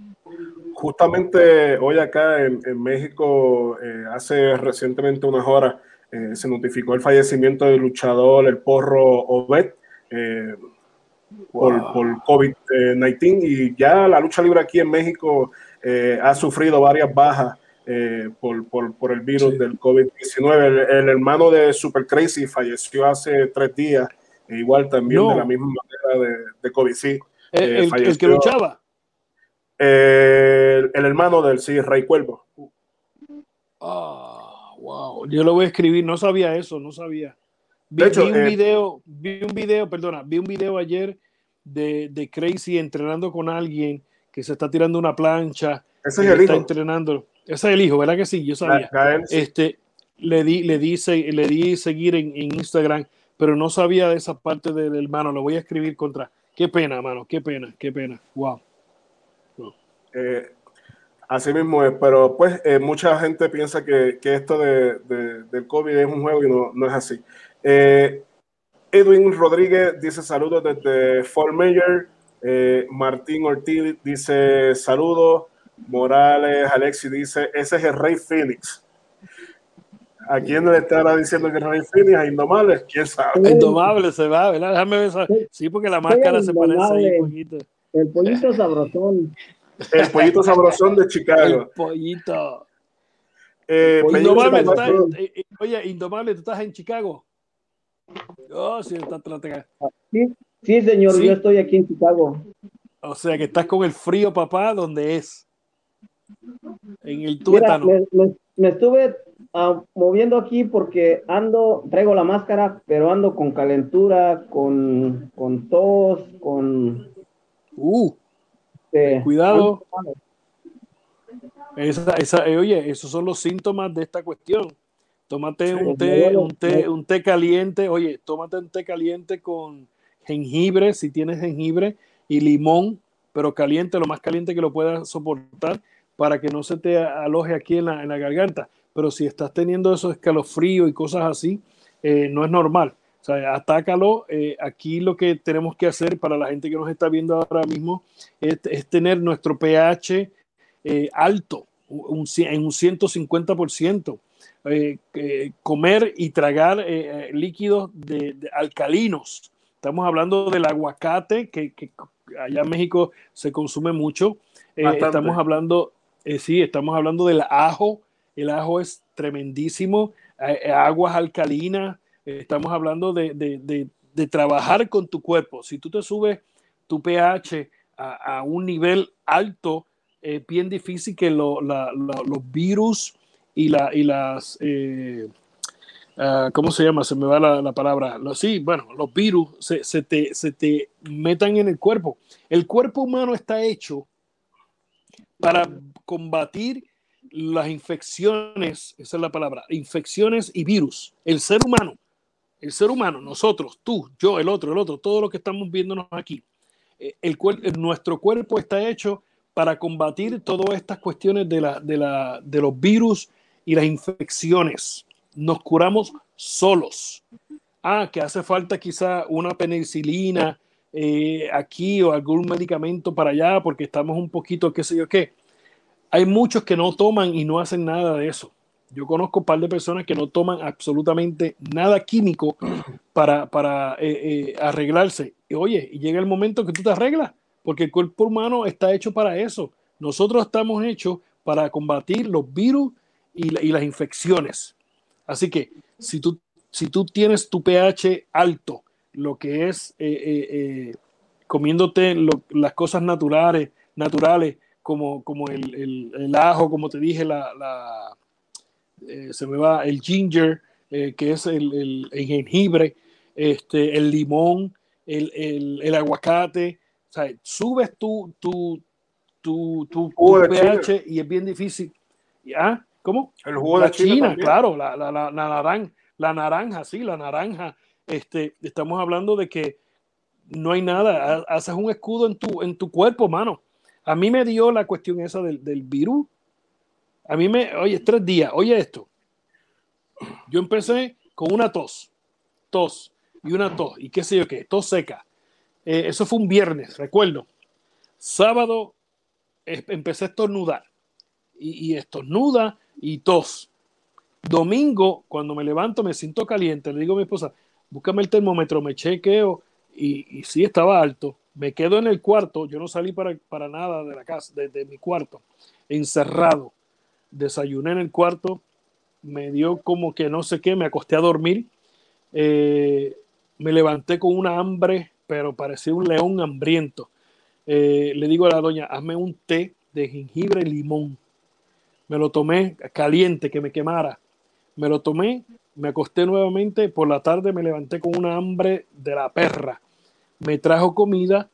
Justamente hoy acá en, en México, eh, hace recientemente unas horas, eh, se notificó el fallecimiento del luchador El Porro Obed eh, por, wow. por COVID diecinueve y ya la lucha libre aquí en México eh, ha sufrido varias bajas eh, por, por, por el virus sí. del COVID diecinueve. El, el hermano de Super Crazy falleció hace tres días, e igual también no. de la misma manera de, de COVID. Sí, el, eh, el, el que luchaba. Eh, el, el hermano del sí, Rey Cuervo. Ah, oh, wow. Yo lo voy a escribir, no sabía eso, no sabía. Vi, de hecho, vi un eh, video, vi un video, perdona, vi un video ayer de, de Crazy entrenando con alguien que se está tirando una plancha. Ese es el está hijo. Entrenando. Ese es el hijo, ¿verdad que sí? Yo sabía. Gael, sí. Este, le di, le di, le di seguir en, en Instagram, pero no sabía de esa parte del hermano. Lo voy a escribir contra. Qué pena, mano, qué pena, qué pena. Wow. Eh, así mismo es, pero pues eh, mucha gente piensa que, que esto de, de, del COVID es un juego y no, no es así. Eh, Edwin Rodríguez dice saludos desde Fort Mayor. Eh, Martín Ortiz dice saludos. Morales Alexi dice ese es el Rey Phoenix. ¿A quién le estará diciendo que el Rey Phoenix? ¿A Indomables? ¿Quién sabe? Indomable se va, ¿verdad? Déjame ver. Sí, porque la máscara se parece ahí un poquito. El pollito sabrosón. El pollito sabrosón de Chicago. El pollito. Eh, Indomable, tú estás, sabrosón. eh, eh, oye, Indomable, ¿tú estás en Chicago? Oh, sí, está, está, está. Sí, sí, señor, Sí. yo estoy aquí en Chicago. O sea, que estás con el frío, papá, donde es. En el Mira, tuétano. me, me, me estuve uh, moviendo aquí porque ando, traigo la máscara, pero ando con calentura, con, con tos, con... Uh, ten Eh, ando, cuidado. Esa, esa, eh, oye, esos son los síntomas de esta cuestión. Tómate Sí. un pues me té, duele, un té, me- un té caliente. Oye, tómate un té caliente con jengibre, si tienes jengibre, y limón, pero caliente, lo más caliente que lo puedas soportar, para que no se te aloje aquí en la, en la garganta. Pero si estás teniendo esos escalofríos y cosas así, eh, no es normal. O sea, atácalo. Eh, aquí lo que tenemos que hacer para la gente que nos está viendo ahora mismo es, es tener nuestro pH eh, alto, un, en un ciento cincuenta por ciento. Eh, eh, comer y tragar eh, líquidos de, de alcalinos. Estamos hablando del aguacate, que, que allá en México se consume mucho. Eh, estamos hablando, eh, sí, estamos hablando del ajo. El ajo es tremendísimo. Eh, aguas alcalinas. Eh, estamos hablando de, de, de, de trabajar con tu cuerpo. Si tú te subes tu pH a, a un nivel alto, es eh, bien difícil que lo, la, la, los virus y, la, y las, eh, uh, ¿cómo se llama? Se me va la, la palabra. Los, sí, bueno, los virus se, se, te, se te metan en el cuerpo. El cuerpo humano está hecho para combatir las infecciones, esa es la palabra, infecciones y virus. El ser humano, el ser humano, nosotros, tú, yo, el otro, el otro, todos los que estamos viéndonos aquí, el, el, nuestro cuerpo está hecho para combatir todas estas cuestiones de, la, de, la, de los virus y las infecciones. Nos curamos solos. Ah, que hace falta quizá una penicilina eh, aquí o algún medicamento para allá porque estamos un poquito, qué sé yo qué. Hay muchos que no toman y no hacen nada de eso. Yo conozco un par de personas que no toman absolutamente nada químico para, para eh, eh, arreglarse. Y oye, y llega el momento que tú te arreglas, porque el cuerpo humano está hecho para eso. Nosotros estamos hechos para combatir los virus y, la, y las infecciones. Así que si tú, si tú tienes tu pH alto, lo que es eh, eh, eh, comiéndote lo, las cosas naturales, naturales como, como el, el, el ajo, como te dije, la, la eh, se me va el ginger, eh, que es el, el, el jengibre, este, el limón, el, el, el aguacate. O sea, subes tu, tu, tu, tu, tu pH y es bien difícil. ¿Ah? ¿Cómo? El jugo la de China, China, también. claro, la, la, la, la, naranja, la naranja, sí, la naranja. Este, estamos hablando de que no hay nada, haces un escudo en tu, en tu cuerpo, mano. A mí me dio la cuestión esa del, del virus. A mí me, oye, tres días, oye esto. Yo empecé con una tos, tos y una tos, y qué sé yo qué, tos seca. Eh, eso fue un viernes, recuerdo. Sábado eh, empecé a estornudar, y, y estornuda y tos. Domingo, cuando me levanto, me siento caliente. Le digo a mi esposa, búscame el termómetro, me chequeo, y, y sí estaba alto. Me quedo en el cuarto, yo no salí para, para nada de la casa, de, de mi cuarto, encerrado. Desayuné en el cuarto, me dio como que no sé qué, me acosté a dormir, eh, me levanté con una hambre, pero parecía un león hambriento. Eh, le digo a la doña, hazme un té de jengibre y limón. Me lo tomé caliente, que me quemara. Me lo tomé, me acosté nuevamente, por la tarde me levanté con una hambre de la perra. Me trajo comida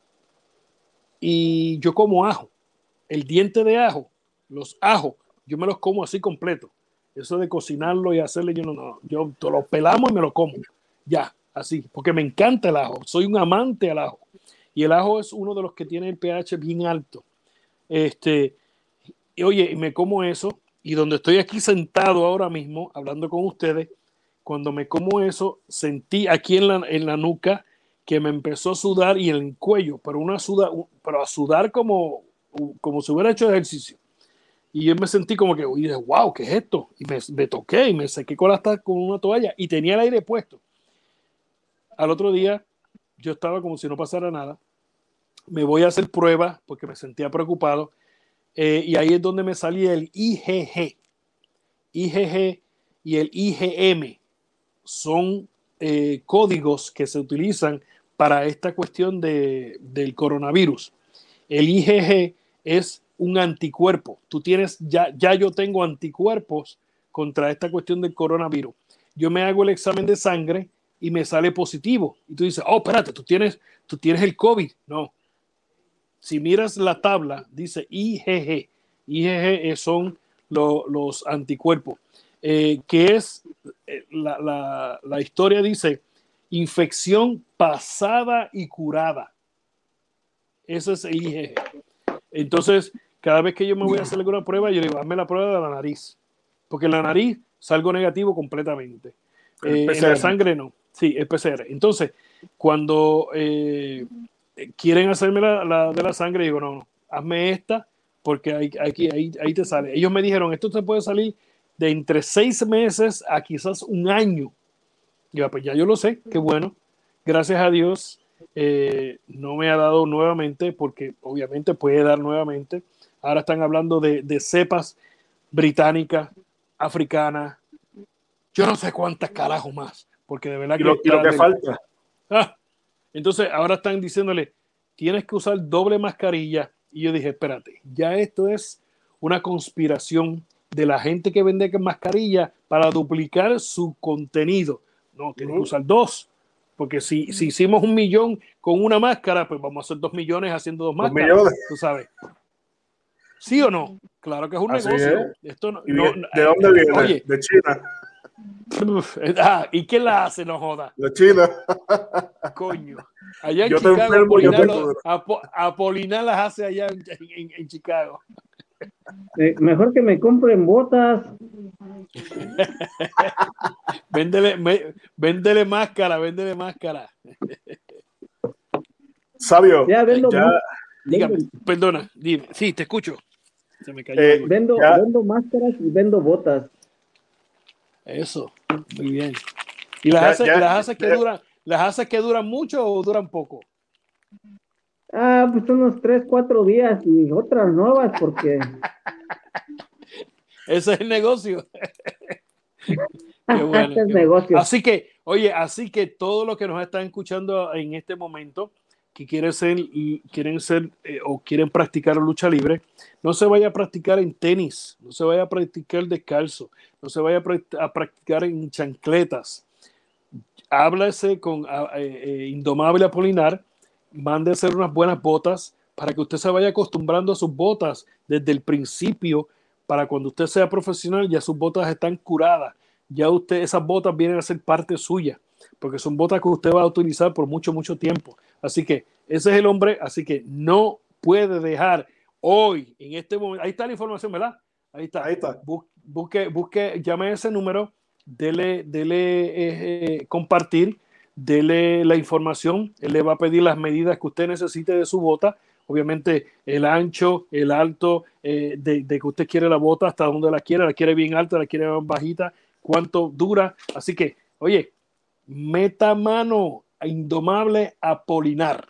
y yo como ajo. El diente de ajo, los ajos, yo me los como así completo. Eso de cocinarlo y hacerle, yo no, no, yo lo pelamos y me lo como. Ya, así, porque me encanta el ajo. Soy un amante al ajo. Y el ajo es uno de los que tiene el pH bien alto. Este, y oye, me como eso, y donde estoy aquí sentado ahora mismo, hablando con ustedes, cuando me como eso, sentí aquí en la, en la nuca que me empezó a sudar y en el cuello, pero, una suda, pero a sudar como, como si hubiera hecho ejercicio. Y yo me sentí como que, oye, wow, ¿qué es esto? Y me, me toqué y me sequé con, la, con una toalla y tenía el aire puesto. Al otro día, yo estaba como si no pasara nada. me voy a hacer pruebas porque me sentía preocupado. Eh, y ahí es donde me salía el I G G. I G G y el I G M son eh, códigos que se utilizan para esta cuestión de, del coronavirus. El I G G es un anticuerpo. Tú tienes, ya, ya yo tengo anticuerpos contra esta cuestión del coronavirus. Yo me hago el examen de sangre y me sale positivo. Y tú dices, oh, espérate, tú tienes, tú tienes el COVID. No. Si miras la tabla, dice I G G. I G G son lo, los anticuerpos. Eh, que es, eh, la, la, la historia dice, infección pasada y curada. Ese es el I G G. Entonces, cada vez que yo me voy a hacer alguna prueba, yo digo, hazme la prueba de la nariz. Porque en la nariz salgo negativo completamente. Eh, en la sangre no. Sí, es P C R. Entonces, cuando eh, quieren hacerme la, la de la sangre, digo, no, no, hazme esta, porque ahí, aquí, ahí, ahí te sale. Ellos me dijeron, esto te puede salir de entre seis meses a quizás un año. Yo, pues ya yo lo sé, qué bueno. Gracias a Dios eh, no me ha dado nuevamente, porque obviamente puede dar nuevamente. Ahora están hablando de, de cepas británicas, africanas, yo no sé cuántas carajos más, porque de verdad y lo, que, y lo que del... falta. Ah, entonces ahora están diciéndole, tienes que usar doble mascarilla. Y yo dije, espérate, ya esto es una conspiración de la gente que vende mascarilla para duplicar su contenido. No, tienes uh-huh. que usar dos. Porque si, si hicimos un millón con una máscara, pues vamos a hacer dos millones haciendo dos, dos máscaras. Millones. Tú sabes. ¿Sí o no? Claro que es un Así negocio. Es. Esto no, ¿Y no, ¿De dónde eh, viene? Oye, de China. Ah, ¿y quién la hace? No joda. De China. Coño. Allá en yo Chicago, enfermo, Apolinar, lo, Apo, Apolinar las hace allá en, en, en Chicago. Eh, mejor que me compren botas. véndele, me, véndele máscara, véndele máscara. Sabio, ya vendo, ya, dígame, vendo. Perdona, dime. Sí, te escucho. Se me cayó eh, algo. Vendo, vendo máscaras y vendo botas. Eso, muy bien. ¿Y las haces, ya, las haces que duran, las haces que duran mucho o duran poco? Ah, pues unos tres, cuatro días y otras nuevas porque... Ese es el negocio. Qué bueno, es qué negocio. Bueno. Así que, oye, así que todos los que nos están escuchando en este momento, que quieren ser, quieren ser eh, o quieren practicar lucha libre, no se vaya a practicar en tenis, no se vaya a practicar descalzo, no se vaya a practicar en chancletas. Háblese con eh, eh, Indomable Apolinar, mande a hacer unas buenas botas para que usted se vaya acostumbrando a sus botas desde el principio, para cuando usted sea profesional ya sus botas están curadas, ya usted, esas botas vienen a ser parte suya, porque son botas que usted va a utilizar por mucho, mucho tiempo. Así que ese es el hombre, así que no puede dejar hoy, en este momento, ahí está la información, ¿verdad? Ahí está. Ahí está. Busque, busque, llame a ese número, dele, dele eh, eh, compartir, dele la información, él le va a pedir las medidas que usted necesite de su bota, obviamente el ancho, el alto, eh, de, de que usted quiere la bota, hasta donde la quiere, la quiere bien alta, la quiere más bajita, cuánto dura, así que, oye, meta mano a Indomable Apolinar.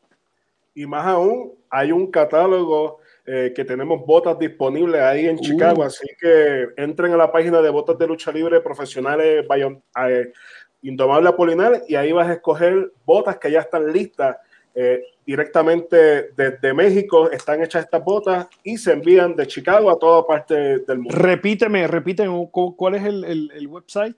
Y más aún, hay un catálogo eh, que tenemos botas disponibles ahí en uh. Chicago, así que entren a la página de botas de lucha libre profesionales Bayon, eh, Indomable Apolinar y ahí vas a escoger botas que ya están listas eh, directamente desde México, están hechas estas botas y se envían de Chicago a toda parte del mundo. Repíteme, repíteme, ¿cuál es el, el, el website?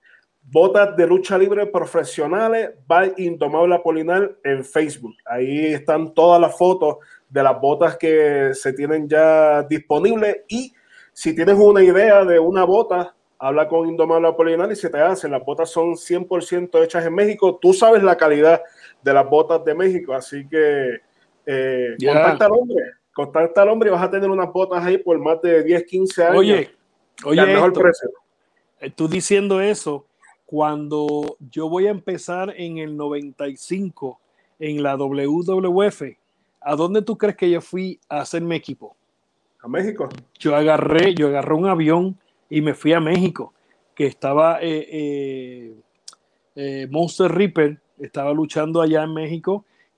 Botas de lucha libre profesionales by Indomable Apolinar en Facebook. Ahí están todas las fotos de las botas que se tienen ya disponibles y si tienes una idea de una bota, habla con Indomable Apolinar y se te hacen. Las botas son cien por ciento hechas en México. Tú sabes la calidad de las botas de México, así que eh, yeah. contacta al hombre. Contacta al hombre y vas a tener unas botas ahí por más de diez, quince años. Oye, oye, al mejor esto, precio. Tú diciendo eso, cuando yo voy a empezar en el noventa y cinco en la W W F, ¿a dónde tú crees que yo fui a hacerme equipo? A México. Yo agarré, yo agarré un avión y me fui a México, que estaba eh, eh, eh, Monster Ripper, estaba luchando allá en México.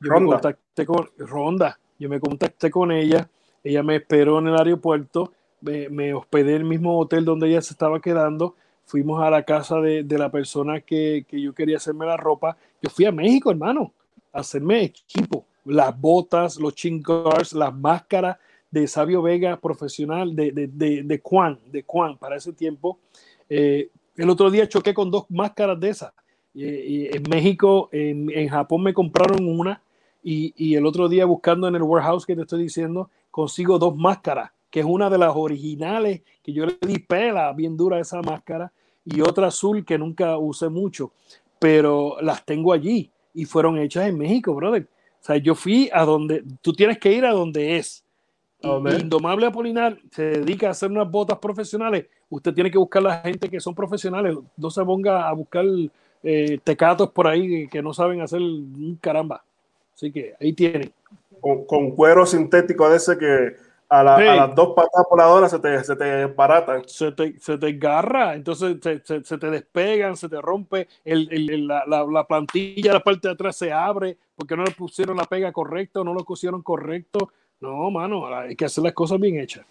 Yo Ronda. me contacté con Ronda, yo me contacté con ella, ella me esperó en el aeropuerto, me, me hospedé en el mismo hotel donde ella se estaba quedando, fuimos a la casa de, de la persona que, que yo quería hacerme la ropa. Yo fui a México, hermano, a hacerme equipo, las botas, los chin guards, las máscaras de Sabio Vega profesional, de, de, de, de Quan, de Quan, para ese tiempo. Eh, el otro día choqué con dos máscaras de esas. Y, y en México, en, en Japón me compraron una y, y el otro día buscando en el warehouse que te estoy diciendo, consigo dos máscaras, que es una de las originales que yo le di pela bien dura a esa máscara y otra azul que nunca usé mucho, pero las tengo allí y fueron hechas en México, brother. O sea, yo fui a donde, tú tienes que ir a donde es. Y, y Indomable Apolinar se dedica a hacer unas botas profesionales. Usted tiene que buscar a la gente que son profesionales. No se ponga a buscar eh, tecatos por ahí que no saben hacer un caramba. Así que ahí tienen. Con, con cuero sintético de ese que a, la, Sí. a las dos patas voladoras se te, se te baratan. Se te, se te agarra, entonces se, se, se te despegan, se te rompe, el, el, la, la, la plantilla, la parte de atrás se abre porque no le pusieron la pega correcta, no lo cosieron correcto. No, mano, hay que hacer las cosas bien hechas.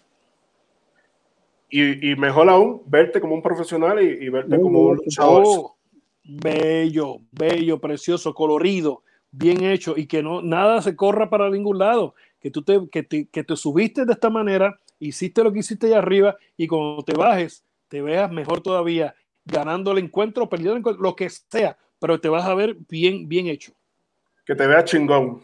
Y, y mejor aún, verte como un profesional y, y verte Muy como bien. un luchador. Oh, bello, bello, precioso, colorido, bien hecho y que no nada se corra para ningún lado. Que tú te, que te, que te subiste de esta manera, hiciste lo que hiciste allá arriba y cuando te bajes, te veas mejor todavía, ganando el encuentro, perdiendo el encuentro, lo que sea, pero te vas a ver bien, bien hecho. Que te vea chingón.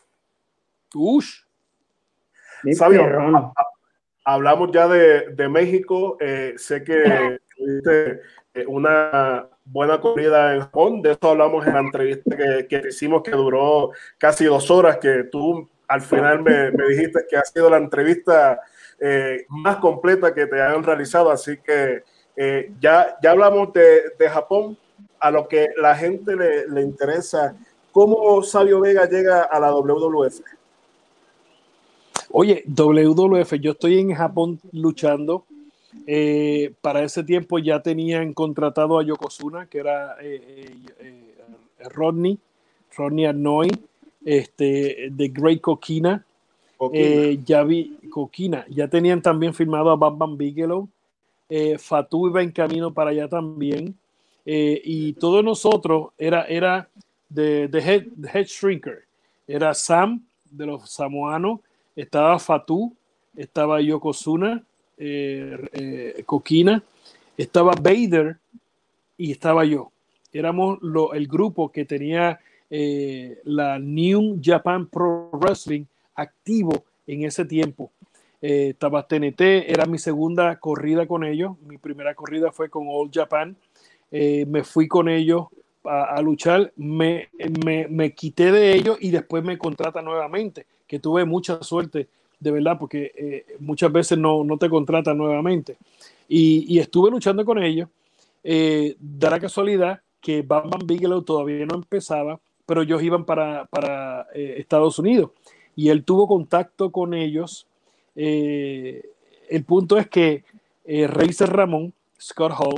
Ush. Bien Sabio, perrón. a, a, hablamos ya de, de México. Eh, sé que tuviste eh, una buena corrida en Japón. De eso hablamos en la entrevista que, que hicimos, que duró casi dos horas, que tú al final me, me dijiste que ha sido la entrevista eh, más completa que te han realizado. Así que eh, ya, ya hablamos de, de Japón. A lo que la gente le, le interesa, ¿cómo Sabio Vega llega a la doble u doble u efe? Oye, doble u doble u efe, yo estoy en Japón luchando. Eh, para ese tiempo ya tenían contratado a Yokozuna, que era eh, eh, eh, Rodney, Rodney Arnoy, este, de Great Coquina. Eh, ya vi Coquina, ya tenían también firmado a Bam Bam Bigelow. Eh, Fatu iba en camino para allá también. Eh, y todos nosotros era, era de, de, head, de Head Shrinker. Era Sam, de los samoanos, estaba Fatu, estaba Yokozuna, eh, eh, Coquina, estaba Vader y estaba yo. Éramos lo, el grupo que tenía eh, la New Japan Pro Wrestling activo en ese tiempo. Eh, estaba T N T, era mi segunda corrida con ellos. Mi primera corrida fue con All Japan. Eh, me fui con ellos a, a luchar, me, me, me quité de ellos y después me contrata nuevamente, que tuve mucha suerte, de verdad, porque eh, muchas veces no, no te contratan nuevamente. Y, y estuve luchando con ellos. Eh, da la casualidad que Bam Bam Bigelow todavía no empezaba, pero ellos iban para, para eh, Estados Unidos y él tuvo contacto con ellos. Eh, el punto es que eh, Reiser Ramón, Scott Hall,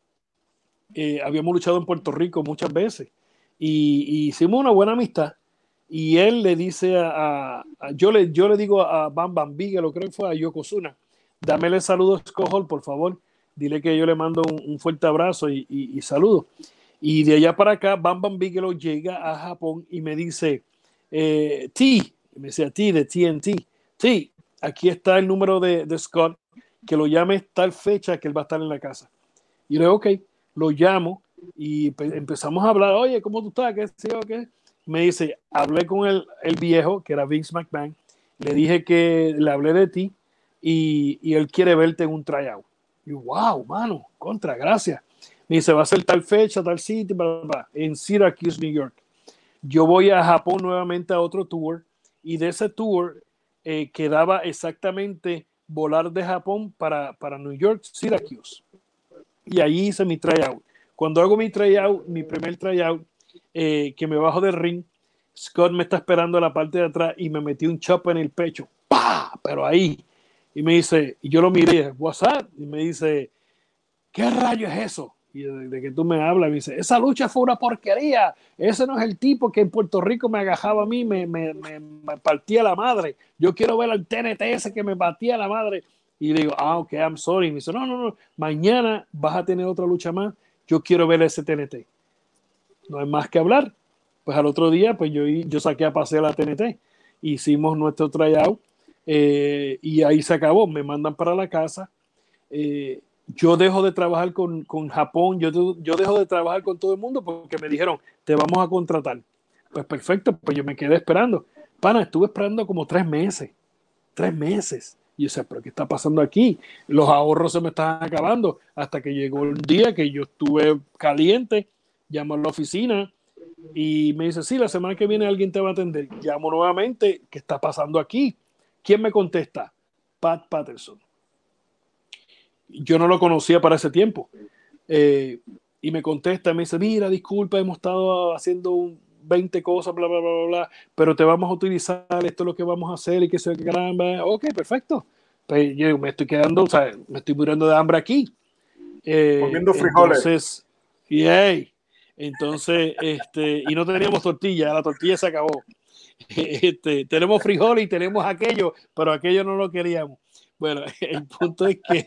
eh, habíamos luchado en Puerto Rico muchas veces y, y hicimos una buena amistad. Y él le dice a, a, a yo, le, yo le digo a Bam Bam Bigelow, creo que fue a Yokozuna, dámele saludos a Scott Hall, por favor. Dile que yo le mando un, un fuerte abrazo y, y, y saludo. Y de allá para acá, Bam Bam Bigelow llega a Japón y me dice, eh, T, me decía T de T N T, T, aquí está el número de, de Scott, que lo llame tal fecha que él va a estar en la casa. Y le digo, ok, lo llamo y empezamos a hablar, oye, ¿cómo tú estás? ¿Qué sé yo? ¿Qué? Me dice, hablé con el, el viejo, que era Vince McMahon, le dije que le hablé de ti y, y él quiere verte en un tryout. Y yo, wow, mano, contra, gracias. Me dice, va a ser tal fecha, tal sitio, bla, bla, bla, en Syracuse, New York. Yo voy a Japón nuevamente a otro tour y de ese tour eh, quedaba exactamente volar de Japón para, para New York, Syracuse. Y ahí hice mi tryout. Cuando hago mi tryout, mi primer tryout, eh, que me bajo del ring, Scott me está esperando en la parte de atrás y me metí un chop en el pecho. ¡Pah! Pero ahí. Y me dice, y yo lo miré, what's up? Y me dice, ¿qué rayo es eso? Y de, de que tú me hablas, me dice, esa lucha fue una porquería. Ese no es el tipo que en Puerto Rico me agajaba a mí, me, me, me, me partía la madre. Yo quiero ver al T N T ese que me partía la madre. Y digo, ah, ok, I'm sorry. Y me dice, no, no, no, mañana vas a tener otra lucha más. Yo quiero ver ese T N T. No hay más que hablar. Pues al otro día, pues yo, yo saqué a pasear la T N T. Hicimos nuestro tryout eh, y ahí se acabó. Me mandan para la casa. Eh, yo dejo de trabajar con, con Japón, yo, yo dejo de trabajar con todo el mundo porque me dijeron, te vamos a contratar. Pues perfecto, pues yo me quedé esperando. Pana, estuve esperando como tres meses. Tres meses. Y yo decía, pero ¿qué está pasando aquí? Los ahorros se me están acabando. Hasta que llegó el día que yo estuve caliente, llamo a la oficina y me dice, sí, la semana que viene alguien te va a atender. Llamo nuevamente, ¿qué está pasando aquí? ¿Quién me contesta? Pat Patterson. Yo no lo conocía para ese tiempo. Eh, y me contesta, me dice, mira, disculpa, hemos estado haciendo un veinte cosas, bla, bla, bla, bla, bla, pero te vamos a utilizar, esto es lo que vamos a hacer y que se caramba. Ok, perfecto. Pues yo me estoy quedando, o sea, me estoy muriendo de hambre aquí. Eh, Comiendo frijoles. Entonces, yay. Entonces, este, y no teníamos tortilla, la tortilla se acabó. Este, tenemos frijoles y tenemos aquello, pero aquello no lo queríamos. Bueno, el punto es que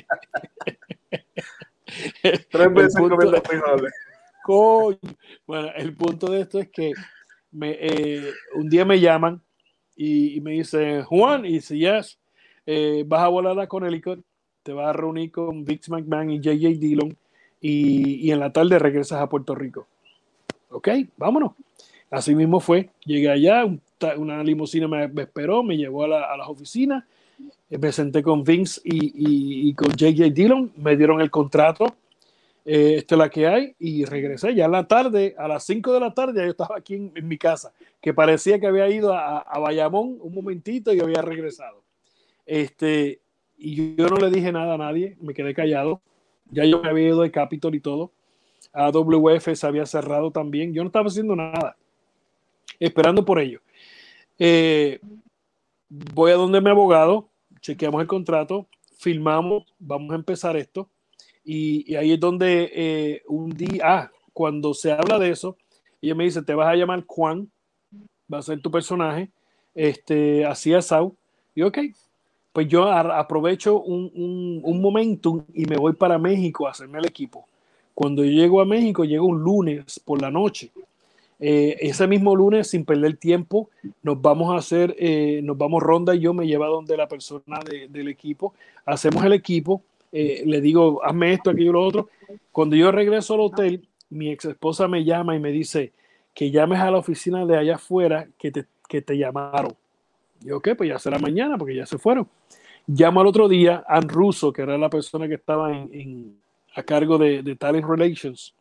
tres veces punto, comiendo frijoles. Coño. Bueno, el punto de esto es que me, eh, un día me llaman y, y me dicen, Juan, y dice, yes, eh, vas a volar a Connecticut, te vas a reunir con Vince McMahon y J J Dillon y, y en la tarde regresas a Puerto Rico. Ok, vámonos. Así mismo fue. Llegué allá, un, una limusina me, me esperó, me llevó a, la, a las oficinas, me senté con Vince y, y, y con J J Dillon, me dieron el contrato. Eh, esta es la que hay y regresé ya en la tarde, a las cinco de la tarde yo estaba aquí en, en mi casa, que parecía que había ido a, a Bayamón un momentito y había regresado. Este, y yo no le dije nada a nadie, me quedé callado. Ya yo me había ido de Capitol y todo. A W F se había cerrado también. Yo no estaba haciendo nada, esperando por ello. Eh, voy a donde mi abogado, chequeamos el contrato, firmamos, vamos a empezar esto. Y, y ahí es donde eh, un día, ah, cuando se habla de eso, ella me dice, te vas a llamar Juan, va a ser tu personaje, este, así asado. Y ok, pues yo a, aprovecho un, un, un momentum y me voy para México a hacerme el equipo. Cuando yo llego a México, llego un lunes por la noche. Eh, ese mismo lunes, sin perder tiempo, nos vamos a hacer, eh, nos vamos Ronda y yo me lleva donde la persona de, del equipo, hacemos el equipo, eh, le digo, hazme esto, aquello, lo otro. Cuando yo regreso al hotel, mi ex esposa me llama y me dice que llames a la oficina de allá afuera que te, que te llamaron. Y yo, ok, pues ya será mañana porque ya se fueron. Llamo al otro día a Ann Russo, que era la persona que estaba en, en, a cargo de, de Talent Relations.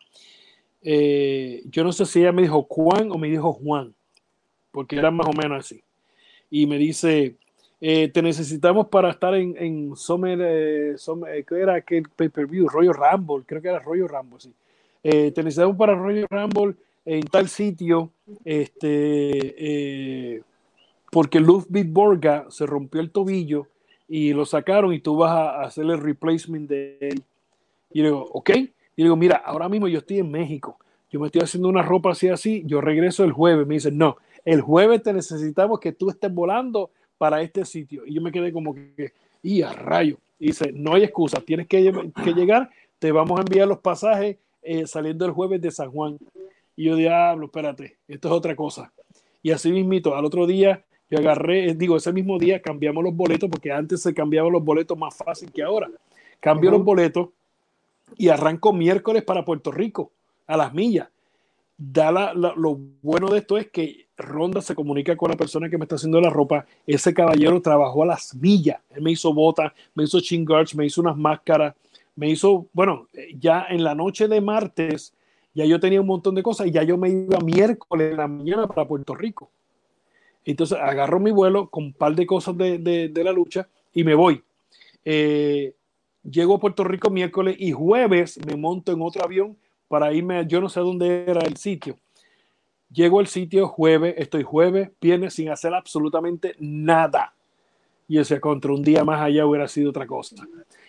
Eh, yo no sé si ella me dijo Juan o me dijo Juan, porque eran más o menos así. Y me dice, eh, te necesitamos para estar en, en Summer, eh, Summer, ¿qué era aquel pay-per-view? Royal Rumble, creo que era Royal Rumble, sí. Eh, te necesitamos para Royal Rumble en tal sitio, este, eh, porque Ludwig Borga se rompió el tobillo y lo sacaron y tú vas a hacer el replacement de él. Y le digo, ok. Y le digo, mira, ahora mismo yo estoy en México. Yo me estoy haciendo una ropa así, así. Yo regreso el jueves. Me dicen, no, el jueves te necesitamos que tú estés volando para este sitio. Y yo me quedé como que, y a rayo. Y dice, no hay excusa, tienes que, que llegar. Te vamos a enviar los pasajes eh, saliendo el jueves de San Juan. Y yo, diablo, espérate, esto es otra cosa. Y así mismito, al otro día, yo agarré, digo, ese mismo día cambiamos los boletos, porque antes se cambiaban los boletos más fácil que ahora. Cambio uh-huh. los boletos y arranco miércoles para Puerto Rico, a las millas. Da la, la, lo bueno de esto es que Ronda se comunica con la persona que me está haciendo la ropa. Ese caballero trabajó a las millas. Él me hizo botas, me hizo chin guards, me hizo unas máscaras, me hizo, bueno, ya en la noche de martes, ya yo tenía un montón de cosas y ya yo me iba miércoles en la mañana para Puerto Rico. Entonces agarro mi vuelo con un par de cosas de, de, de la lucha y me voy. Eh, llego a Puerto Rico miércoles y jueves me monto en otro avión para irme, yo no sé dónde era el sitio. Llego al sitio jueves, estoy jueves, viernes sin hacer absolutamente nada. Y ese contra un día más allá hubiera sido otra cosa.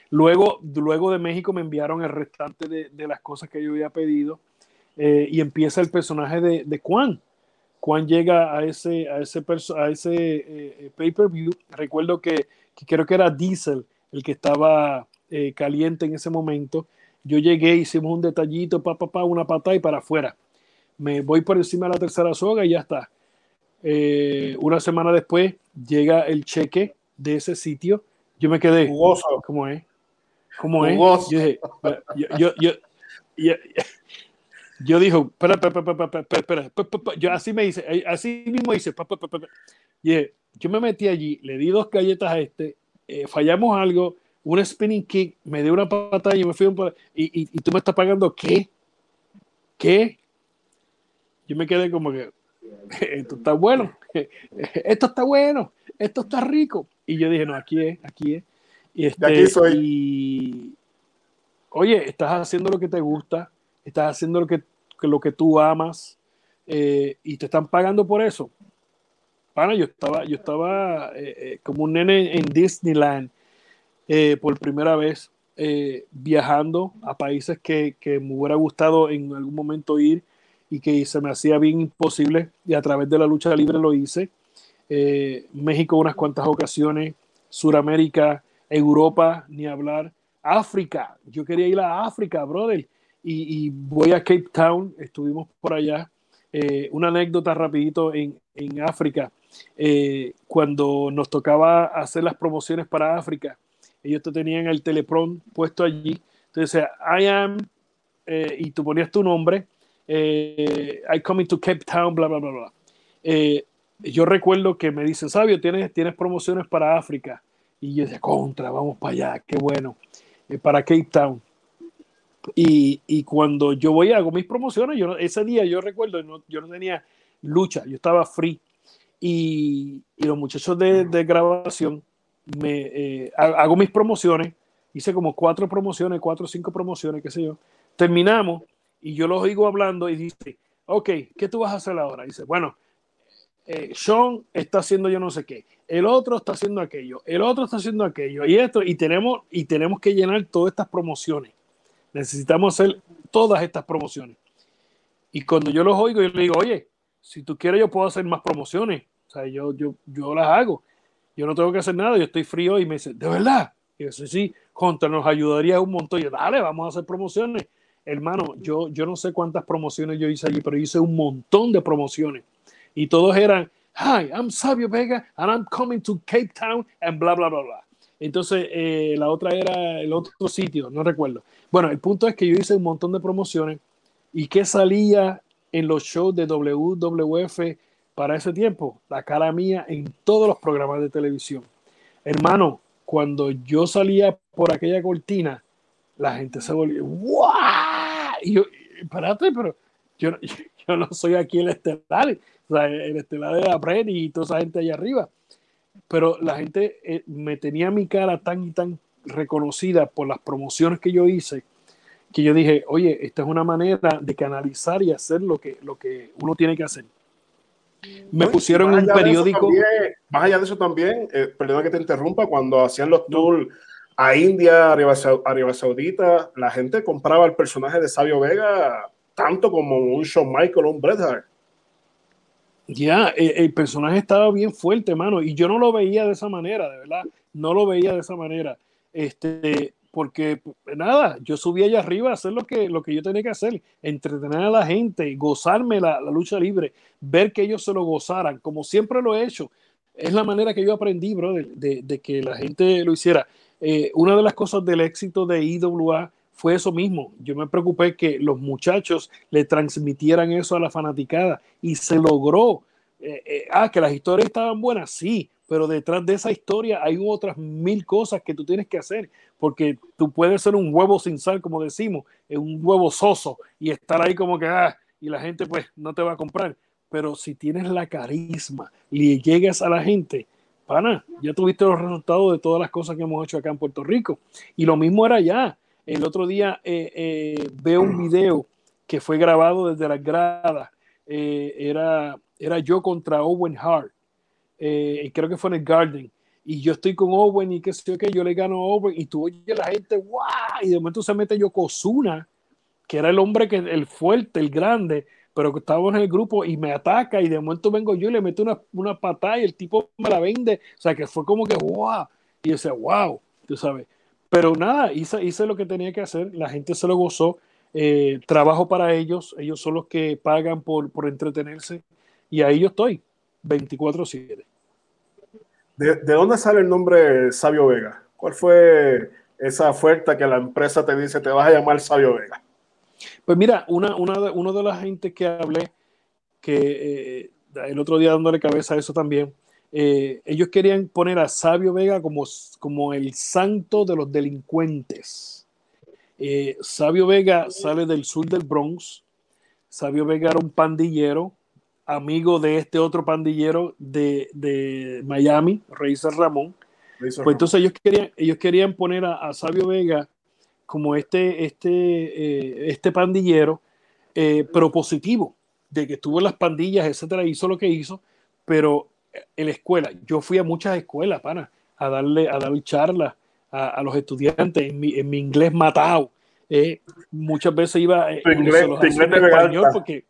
Luego, luego de México me enviaron el restante de, de las cosas que yo había pedido, eh, y empieza el personaje de, de Quan. Quan llega a ese, a ese, perso- a ese eh, pay-per-view. Recuerdo que, que creo que era Diesel el que estaba eh, caliente en ese momento. Yo llegué, hicimos un detallito, pa, pa, pa, una patada y para afuera. Me voy por encima de la tercera soga y ya está. Eh, una semana después llega el cheque de ese sitio. Yo me quedé, Jugoso, ¿cómo es? ¿Cómo es? jugoso. Yo dije, yo, yo, yo, yo, yo dijo, espera, espera, espera, espera, espera, espera, espera. Yo así me dice, así mismo dice, espera, espera, espera. Y dije, yo me metí allí, le di dos galletas a este, eh, fallamos algo, un spinning kick, me dio una patada y me fui un por... y, y, y tú me estás pagando ¿qué? ¿Qué? Yo me quedé como que esto está bueno, esto está bueno, esto está rico. Y yo dije, no, aquí es, aquí es. Y, este, de aquí soy. y oye, estás haciendo lo que te gusta, estás haciendo lo que, lo que tú amas, eh, y te están pagando por eso. Pana, yo estaba, yo estaba eh, eh, como un nene en Disneyland, eh, por primera vez, eh, viajando a países que, que me hubiera gustado en algún momento ir y que se me hacía bien imposible, y a través de la lucha libre lo hice. Eh, México unas cuantas ocasiones, Suramérica, Europa, ni hablar, África, yo quería ir a África, brother, y, y voy a Cape Town, estuvimos por allá. Eh, una anécdota rapidito en, en África, eh, cuando nos tocaba hacer las promociones para África, ellos te tenían el telepron puesto allí, entonces I am, eh, y tú ponías tu nombre, eh, I coming to Cape Town, bla, bla, bla, bla. Eh, yo recuerdo que me dicen, Sabio, ¿tienes, tienes promociones para África? Y yo decía, contra, vamos para allá, qué bueno, eh, para Cape Town. Y, y cuando yo voy a hago mis promociones, yo no, ese día yo recuerdo, no, yo no tenía lucha, yo estaba free. Y, y los muchachos de, de grabación, me, eh, hago mis promociones, hice como cuatro promociones, cuatro o cinco promociones, qué sé yo. Terminamos y yo los oigo hablando y dice, ok, ¿qué tú vas a hacer ahora? Y dice, bueno, eh, Sean está haciendo yo no sé qué, el otro está haciendo aquello, el otro está haciendo aquello, y esto, y tenemos, y tenemos que llenar todas estas promociones. Necesitamos hacer todas estas promociones. Y cuando yo los oigo, yo le digo, oye, si tú quieres, yo puedo hacer más promociones. O sea, yo, yo, yo las hago. Yo no tengo que hacer nada, yo estoy frío. Y me dice, ¿de verdad? Y yo, sí, sí, contra, nos ayudaría un montón. Y yo, dale, vamos a hacer promociones. Hermano, yo, yo no sé cuántas promociones yo hice allí, pero hice un montón de promociones. Y todos eran, hi, I'm Sabio Vega, and I'm coming to Cape Town, and bla, bla, bla, bla. Entonces, eh, la otra era el otro sitio, no recuerdo. Bueno, el punto es que yo hice un montón de promociones. ¿Y qué salía en los shows de W W F para ese tiempo? La cara mía en todos los programas de televisión. Hermano, cuando yo salía por aquella cortina, la gente se volvió ¡guau! Y yo, espérate, pero yo, yo no soy aquí el estelar, o sea, el estelar de la Brady y toda esa gente allá arriba. Pero la gente eh, me tenía mi cara tan y tan reconocida por las promociones que yo hice, que yo dije, oye, esta es una manera de canalizar y hacer lo que, lo que uno tiene que hacer. Me No, pusieron un periódico. También, más allá de eso también, eh, perdona que te interrumpa, cuando hacían los tours no. a India, a Arabia Saudita, la gente compraba el personaje de Sabio Vega tanto como un Shawn Michaels o un Bret Hart. Ya, el, el personaje estaba bien fuerte, mano, y yo no lo veía de esa manera, de verdad, no lo veía de esa manera. Este, porque nada, yo subí allá arriba a hacer lo que, lo que yo tenía que hacer, entretener a la gente, gozarme la, la lucha libre, ver que ellos se lo gozaran, como siempre lo he hecho. Es la manera que yo aprendí, bro, de, de, de que la gente lo hiciera. Eh, una de las cosas del éxito de I W A fue eso mismo. Yo me preocupé que los muchachos le transmitieran eso a la fanaticada y se logró. Eh, eh, ah, que las historias estaban buenas, sí, pero detrás de esa historia hay otras mil cosas que tú tienes que hacer, porque tú puedes ser un huevo sin sal, como decimos, un huevo soso y estar ahí como que, ah, y la gente pues no te va a comprar. Pero si tienes la carisma y llegas a la gente, pana, ya tuviste los resultados de todas las cosas que hemos hecho acá en Puerto Rico. Y lo mismo era allá. El otro día eh, eh, veo un video que fue grabado desde las gradas. Eh, era, era yo contra Owen Hart. Eh, creo que fue en el Garden. y yo estoy con Owen y qué sé yo qué, yo le gano a Owen y tú oyes la gente, ¡guau! Y de momento se mete Yokozuna, que era el hombre, que el fuerte, el grande, pero que estábamos en el grupo y me ataca y de momento vengo yo y le meto una, una patada y el tipo me la vende, o sea que fue como que ¡guau! Y yo decía, ¡wow! Tú sabes. Pero nada, hice, hice lo que tenía que hacer, la gente se lo gozó, eh, trabajo para ellos, ellos son los que pagan por, por entretenerse y ahí yo estoy, veinticuatro siete. ¿De, ¿De dónde sale el nombre Sabio Vega? ¿Cuál fue esa oferta que la empresa te dice te vas a llamar Sabio Vega? Pues mira, una, una, de, uno de las gente que hablé, que eh, el otro día dándole cabeza a eso también, eh, ellos querían poner a Sabio Vega como, como el santo de los delincuentes. Eh, Sabio Vega sale del sur del Bronx. Sabio Vega era un pandillero, amigo de este otro pandillero de, de Miami, Reiser Ramón. Reiser Pues Ramón. entonces ellos querían, ellos querían poner a, a Sabio Vega como este, este, eh, este pandillero, eh, pero positivo, de que estuvo en las pandillas, etcétera, hizo lo que hizo, pero en la escuela, yo fui a muchas escuelas, pana, a darle, a dar charlas a, a los estudiantes en mi, en mi inglés matado. Eh, muchas veces iba, eh, Tu inglés, se los tu hacía inglés en de español Vegalta. porque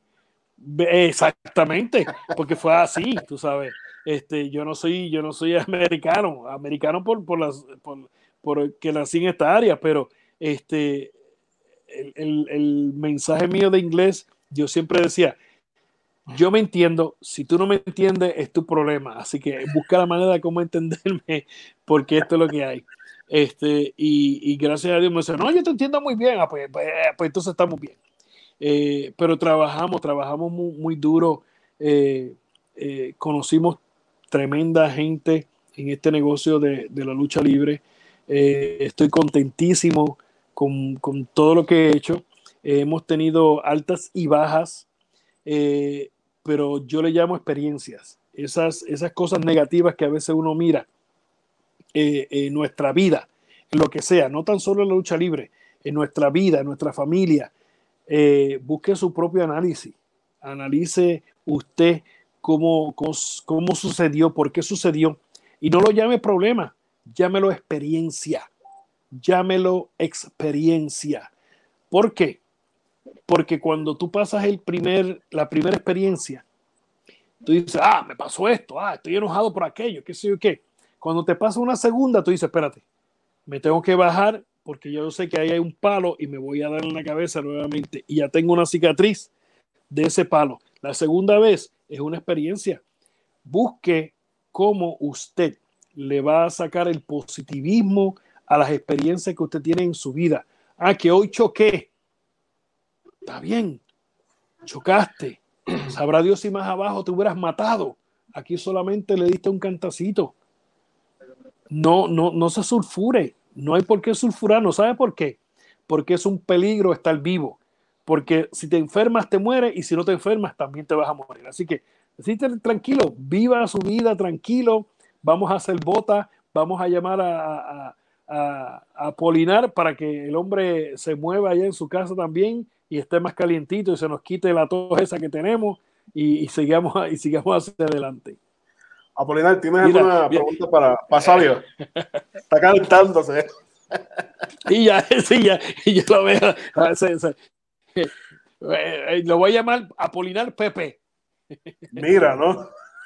exactamente, porque fue así, tú sabes. Este, yo no soy, yo no soy americano, americano por, por las, por, por que nací en esta área, pero este, el, el, el mensaje mío de inglés, yo siempre decía, yo me entiendo, si tú no me entiendes es tu problema, así que busca la manera de cómo entenderme, porque esto es lo que hay. Este, y, y gracias a Dios me dice, no, yo te entiendo muy bien, ah, pues, pues, pues entonces estamos bien. Eh, pero trabajamos, trabajamos muy, muy duro, eh, eh, conocimos tremenda gente en este negocio de, de la lucha libre. Eh, estoy contentísimo con, con, todo lo que he hecho. Eh, hemos tenido altas y bajas, eh, pero yo le llamo experiencias. Esas, esas cosas negativas que a veces uno mira eh, en nuestra vida, en lo que sea, no tan solo en la lucha libre, en nuestra vida, en nuestra familia. Eh, busque su propio análisis, analice usted cómo, cómo, cómo sucedió, por qué sucedió, y no lo llame problema, llámelo experiencia, llámelo experiencia. ¿Por qué? Porque cuando tú pasas el primer, la primera experiencia, tú dices, ah, me pasó esto, ah, estoy enojado por aquello, qué sé yo qué. Cuando te pasa una segunda, tú dices, espérate, me tengo que bajar porque yo sé que ahí hay un palo y me voy a dar en la cabeza nuevamente y ya tengo una cicatriz de ese palo. La segunda vez es una experiencia. Busque cómo usted le va a sacar el positivismo a las experiencias que usted tiene en su vida. Ah, que hoy choqué. Está bien, chocaste. Sabrá Dios si más abajo te hubieras matado. Aquí solamente le diste un cantacito. No, no, no se sulfure. No hay por qué sulfurar. ¿No sabe por qué? Porque es un peligro estar vivo. Porque si te enfermas, te mueres. Y si no te enfermas, también te vas a morir. Así que, así tranquilo. Viva su vida tranquilo. Vamos a hacer botas. Vamos a llamar a, a, a, a Apolinar para que el hombre se mueva allá en su casa también y esté más calientito y se nos quite la tos esa que tenemos y, y, sigamos, y sigamos hacia adelante. Apolinar, ¿tienes Mira, alguna mira, pregunta para, para Sabio? Está calentándose. Y ya, sí, ya, y yo lo veo. Se, se, eh, lo voy a llamar Apolinar Pepe. Mira, ¿no?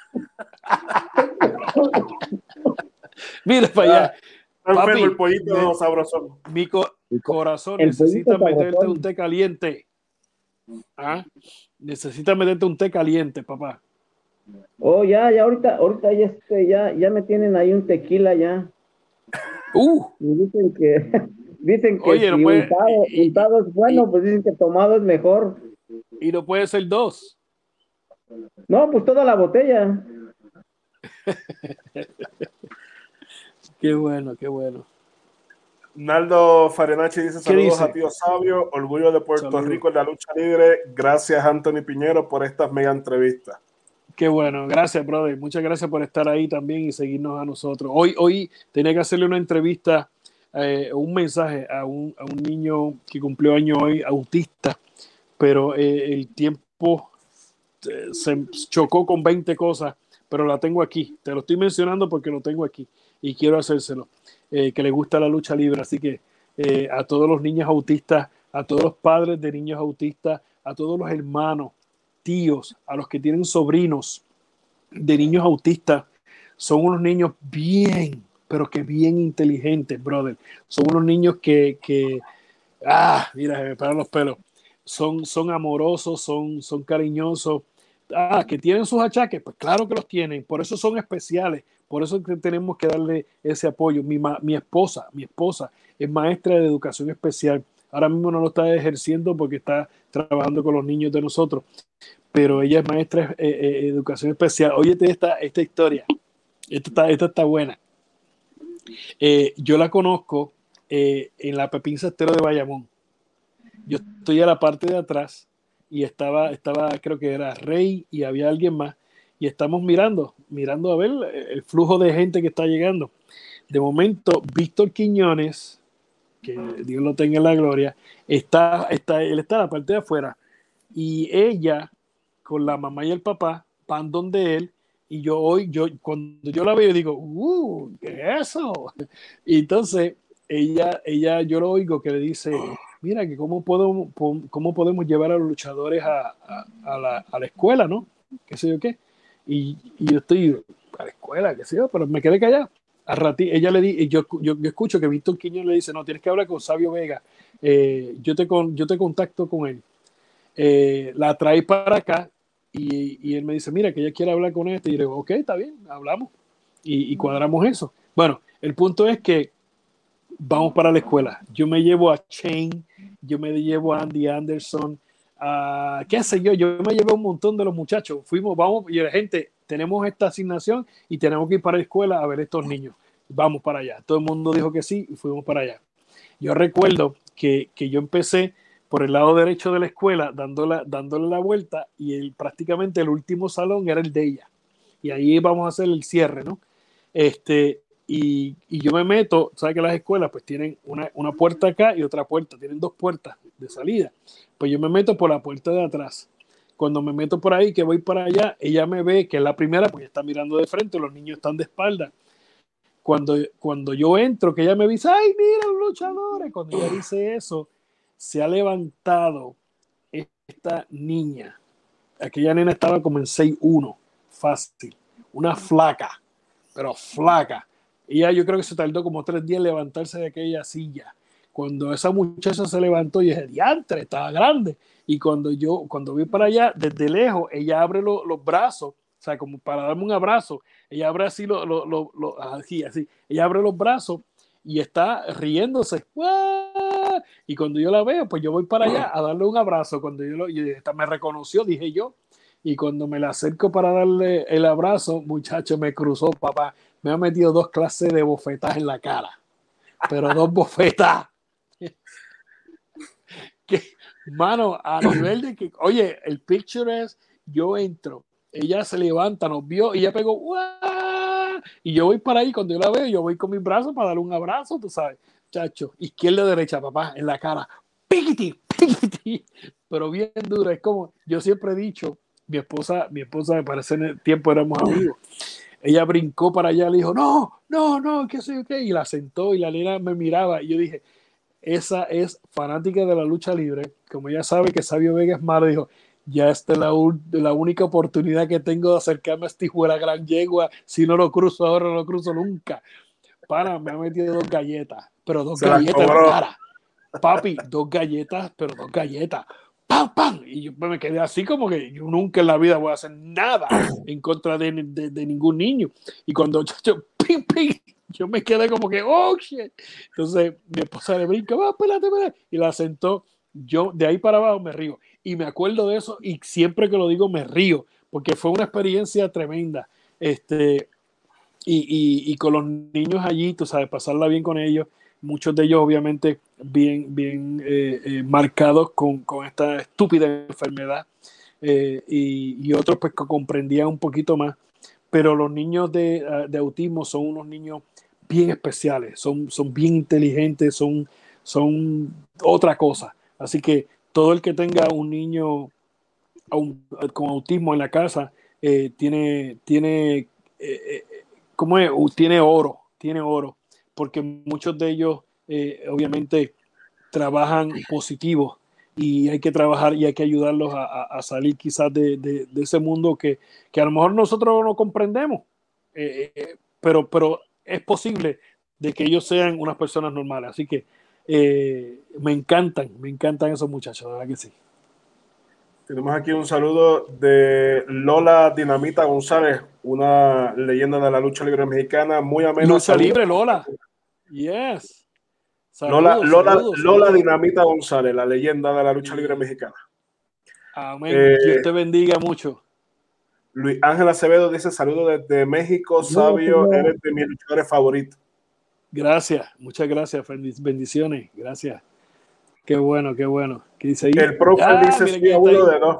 Mira para allá. Está Papi, enfermo el pollito me, sabrosón. mi co corazón El necesita pollito meterte sabrosón. un té caliente. ¿Ah? Necesita meterte un té caliente, papá. Oh, ya, ya ahorita, ahorita ya este, ya, ya me tienen ahí un tequila ya. Uh, Y dicen que, dicen que oye, no si puede, untado, y, untado es y, bueno, pues dicen que tomado es mejor. y, y no puede ser dos. No, pues toda la botella. Qué bueno, qué bueno. Naldo Farenachi dice ¿Qué saludos dice? a Tío Sabio, orgullo de Puerto Saludos. Rico en la lucha libre. Gracias Anthony Piñero por estas mega entrevistas. Qué bueno, gracias, brother. Muchas gracias por estar ahí también y seguirnos a nosotros. Hoy, hoy tenía que hacerle una entrevista, eh, un mensaje a un, a un niño que cumplió año hoy, autista, pero eh, el tiempo eh, se chocó con veinte cosas, pero la tengo aquí. Te lo estoy mencionando porque lo tengo aquí y quiero hacérselo, eh, que le gusta la lucha libre. Así que eh, a todos los niños autistas, a todos los padres de niños autistas, a todos los hermanos, tíos, a los que tienen sobrinos de niños autistas, son unos niños bien, pero que bien inteligentes, brother. Son unos niños que, que ah, mira, se me paran los pelos. Son, son amorosos, son, son cariñosos. Ah, que tienen sus achaques, pues claro que los tienen. Por eso son especiales. Por eso que tenemos que darle ese apoyo. Mi, ma, mi esposa, mi esposa es maestra de educación especial. Ahora mismo no lo está ejerciendo porque está trabajando con los niños de nosotros, pero ella es maestra de eh, eh, educación especial. Óyete esta, esta historia. Esta está, esta está buena. Eh, yo la conozco eh, en la Pepín Cestero de Bayamón. Yo estoy a la parte de atrás y estaba, estaba, creo que era Rey y había alguien más, y estamos mirando, mirando a ver el flujo de gente que está llegando. De momento, Víctor Quiñones, que Dios lo tenga en la gloria, está, está, él está a la parte de afuera, y ella, con la mamá y el papá, van donde él, y yo hoy, yo, cuando yo la veo, digo, uh, ¿qué es eso? Y entonces, ella, ella, yo lo oigo que le dice, mira, que cómo podemos, cómo podemos llevar a los luchadores a, a, a, la, a la escuela, ¿no? ¿Qué sé yo qué? Y, y yo estoy a la escuela, qué sé yo, pero me quedé callado. A ratí, ella le di, yo, yo, yo escucho que Víctor Quiñones le dice, no, tienes que hablar con Sabio Vega, eh, yo, te con, yo te contacto con él. Eh, la trae para acá y, y él me dice, mira, que ella quiere hablar con este. Y yo le digo, ok, está bien, hablamos y, y cuadramos eso. Bueno, el punto es que vamos para la escuela. Yo me llevo a Shane, yo me llevo a Andy Anderson, a qué sé yo, yo me llevé un montón de los muchachos. Fuimos, vamos, y la gente, tenemos esta asignación y tenemos que ir para la escuela a ver a estos niños. Vamos para allá. Todo el mundo dijo que sí y fuimos para allá. Yo recuerdo que, que yo empecé por el lado derecho de la escuela, dándole, dándole la vuelta, y el, prácticamente el último salón era el de ella. Y ahí vamos a hacer el cierre, ¿no? Este, y, y yo me meto, ¿sabes que las escuelas pues tienen una, una puerta acá y otra puerta, tienen dos puertas de salida? Pues yo me meto por la puerta de atrás. Cuando me meto por ahí, que voy para allá, ella me ve, que es la primera, pues está mirando de frente, los niños están de espalda. Cuando, cuando yo entro, que ella me dice, ay, mira los luchadores, cuando ella dice eso, se ha levantado esta niña. Aquella nena estaba como en seis uno, fácil, una flaca, pero flaca. Ella yo creo que se tardó como tres días en levantarse de aquella silla. Cuando esa muchacha se levantó, yo dije, diantre, estaba grande. Y cuando yo, cuando vi para allá, desde lejos, ella abre lo, los brazos, o sea, como para darme un abrazo. Ella abre así, lo, lo, lo, lo, así, así. Ella abre los brazos y está riéndose. ¡Uah! Y cuando yo la veo, pues yo voy para allá a darle un abrazo. Cuando yo lo, y esta me reconoció, dije yo. Y cuando me la acerco para darle el abrazo, muchacho, me cruzó, papá. Me ha metido dos clases de bofetas en la cara. Pero dos bofetas. Que, mano, a nivel de que, oye, el picture es, yo entro, ella se levanta, nos vio y ella pegó, ¡guau! Y yo voy para ahí, cuando yo la veo, yo voy con mis brazos para darle un abrazo, tú sabes, chacho, izquierda o derecha, papá, en la cara, piquiti, piquiti, pero bien duro, es como, yo siempre he dicho, mi esposa, mi esposa me parece en el tiempo éramos amigos, ella brincó para allá, le dijo, no, no, no, qué sé yo qué, y la sentó y la nena me miraba y yo dije, esa es fanática de la lucha libre. Como ella sabe que Sabio Vega es malo, dijo, ya esta es la, la única oportunidad que tengo de acercarme a este hijo de la gran yegua. Si no lo cruzo ahora, no lo cruzo nunca. Para, me ha metido dos galletas, pero dos Se galletas en la cara. Papi, dos galletas, pero dos galletas. ¡Pam, pam! Y yo me quedé así como que yo nunca en la vida voy a hacer nada en contra de, de, de ningún niño. Y cuando yo, ping, ping, yo me quedé como que, oh, shit. Entonces mi esposa le brinca, va, espérate, espérate. Y la sentó. Yo de ahí para abajo me río. Y me acuerdo de eso y siempre que lo digo me río, porque fue una experiencia tremenda. Este, y, y, y con los niños allí, tú sabes, pasarla bien con ellos. Muchos de ellos obviamente bien, bien eh, eh, marcados con, con esta estúpida enfermedad eh, y, y otros pues que comprendían un poquito más, pero los niños de, de autismo son unos niños bien especiales, son, son bien inteligentes, son, son otra cosa, así que todo el que tenga un niño un, con autismo en la casa, eh, tiene, tiene, eh, eh, ¿cómo es? Uh, tiene oro, tiene oro, porque muchos de ellos eh, obviamente trabajan positivos y hay que trabajar y hay que ayudarlos a, a, a salir quizás de, de, de ese mundo que, que a lo mejor nosotros no comprendemos, eh, eh, pero, pero es posible de que ellos sean unas personas normales. Así que eh, me encantan, me encantan esos muchachos, la verdad que sí. Tenemos aquí un saludo de Lola Dinamita González, una leyenda de la lucha libre mexicana, muy amena. Lucha Saludos. libre, Lola. Yes. Lola, Saludos, Lola, saludos, Lola saludos. Dinamita González, la leyenda de la lucha libre Y, mexicana. amén. Eh, Dios te bendiga mucho. Luis Ángel Acevedo dice: saludos desde México, Sabio, eres de mis luchadores favoritos. Gracias, muchas gracias, bendiciones, gracias. Qué bueno, qué bueno. ¿Qué dice ahí? El profe Ah, dice: mira sí, quién está uno ahí. de dos.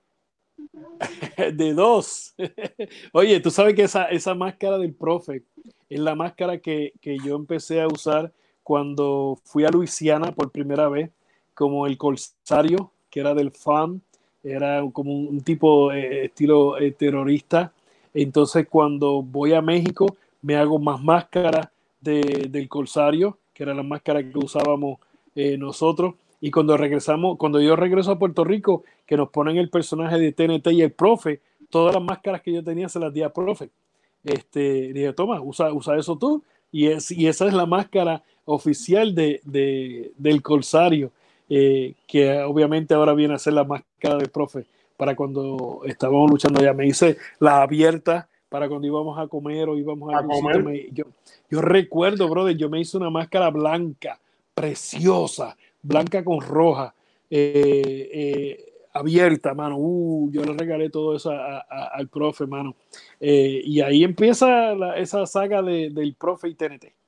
De dos. Oye, tú sabes que esa, esa máscara del profe es la máscara que, que yo empecé a usar cuando fui a Luisiana por primera vez, como el corsario, que era del F A M, era como un, un tipo eh, estilo eh, terrorista. Entonces, cuando voy a México, me hago más máscara de, del corsario, que era la máscara que usábamos eh, nosotros. Y cuando regresamos, cuando yo regreso a Puerto Rico, que nos ponen el personaje de T N T y el profe, todas las máscaras que yo tenía se las di al profe. Este, dije, toma, usa, usa eso tú. Y, es, y esa es la máscara oficial de, de, del corsario, eh, que obviamente ahora viene a ser la máscara del profe para cuando estábamos luchando allá. Me hice la abierta para cuando íbamos a comer o íbamos a A algún comer. sitio. Me, yo, yo recuerdo, brother, yo me hice una máscara blanca, preciosa, blanca con roja, eh, eh, abierta, mano. Uh, yo le regalé todo eso a, a, al profe, mano. Eh, y ahí empieza la, esa saga de, del profe y T N T.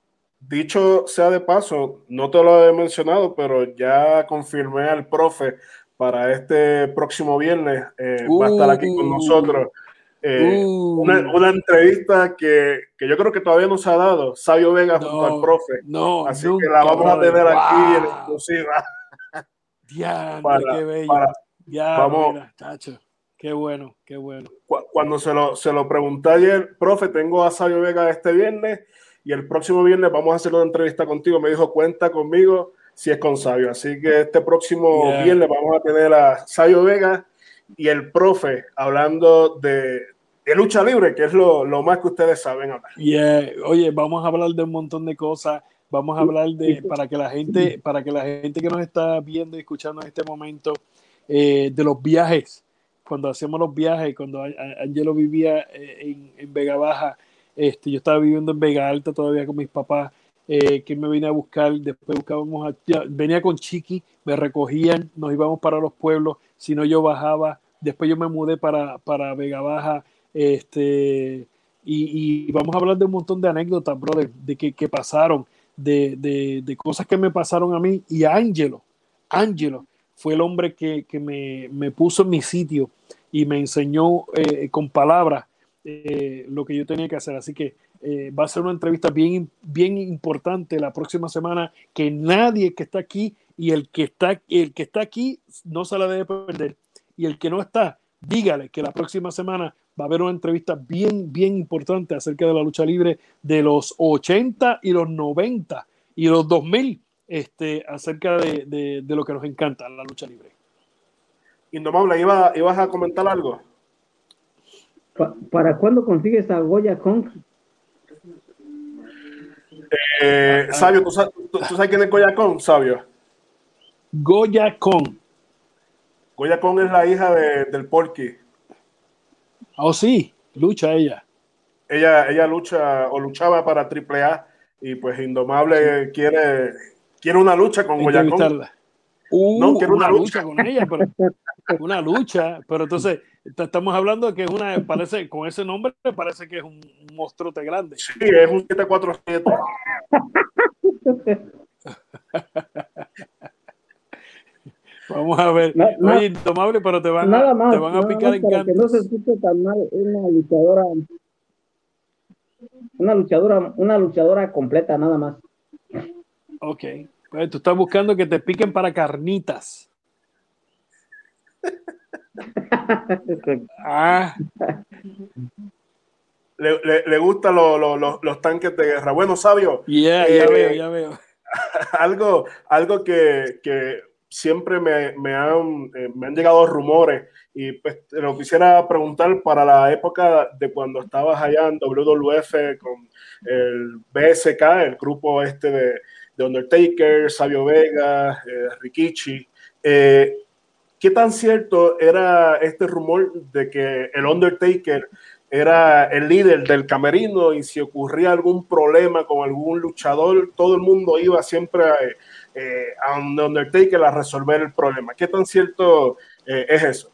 Dicho sea de paso, no te lo he mencionado, pero ya confirmé al profe para este próximo viernes. Eh, Uh, va a estar aquí con nosotros. Eh, uh, una, una, entrevista que, que yo creo que todavía no se ha dado, Sabio Vega no, junto al profe. No, Así nunca, que la vamos brother. a tener Wow. aquí en exclusiva. Diantre, para, qué bello. para, Ya, vamos, mira, chacho. Qué bueno, qué bueno. Cuando se lo, se lo pregunté ayer, profe, tengo a Sabio Vega este viernes y el próximo viernes vamos a hacer una entrevista contigo. Me dijo, cuenta conmigo si es con Sabio. Así que este próximo Yeah. viernes vamos a tener a Sabio Vega y el profe hablando de, de lucha libre, que es lo, lo más que ustedes saben hablar. Yeah. Oye, vamos a hablar de un montón de cosas. Vamos a hablar de, para que la gente, para que la gente que nos está viendo y escuchando en este momento, eh, de los viajes. Cuando hacíamos los viajes, cuando Angelo vivía en, en Vega Baja, este, yo estaba viviendo en Vega Alta todavía con mis papás, eh, que me vine a buscar, después buscábamos, a, ya, venía con Chiqui, me recogían, nos íbamos para los pueblos, si no yo bajaba, después yo me mudé para, para Vega Baja, este, y, y vamos a hablar de un montón de anécdotas, brother, de que, que pasaron, de, de, de cosas que me pasaron a mí, y Angelo, Angelo, fue el hombre que, que me, me puso en mi sitio y me enseñó eh, con palabras eh, lo que yo tenía que hacer. Así que eh, va a ser una entrevista bien, bien importante la próxima semana, que nadie que está aquí y el que está, el que está aquí no se la debe perder. Y el que no está, dígale que la próxima semana va a haber una entrevista bien, bien importante acerca de la lucha libre de los ochenta y los noventa y los dos mil. Este, acerca de, de, de lo que nos encanta, la lucha libre. Indomable, ¿iba, ¿ibas a comentar algo? Pa, ¿Para cuándo consigues a Goya Kong? Eh, Sabio, ¿tú sabes, tú, ¿tú sabes quién es Goya Kong, Sabio? Goya Kong. Goya Kong es la hija de, del Porky. Oh, sí, lucha ella. Ella, ella lucha o luchaba para triple A y pues Indomable sí. quiere, quiere una lucha con Goya Kong. Uh, no, quiere una, una lucha. lucha con ella, pero una lucha, pero entonces estamos hablando de que es una, parece, con ese nombre parece que es un, un monstruote grande. Sí, es un siete cuatro siete. Vamos a ver. No, no, Oye, Indomable, pero te van nada a, más, te van a nada picar más en para cantos. que no se escuche tan mal, una luchadora, una luchadora, una luchadora completa, nada más. Ok, pues tú estás buscando que te piquen para carnitas. Ah, Le, le, le gustan lo, lo, lo, los tanques de guerra. Bueno, Sabio, yeah, eh, ya veo, ya veo. algo, algo que, que siempre me, me, han, eh, me han llegado rumores y pues te lo quisiera preguntar para la época de cuando estabas allá en W W F con el B S K, el grupo este de, de Undertaker, Sabio Vega, eh, Rikichi. Eh, ¿Qué tan cierto era este rumor de que el Undertaker era el líder del camerino y si ocurría algún problema con algún luchador, todo el mundo iba siempre a, eh, a Undertaker a resolver el problema? ¿Qué tan cierto eh, es eso?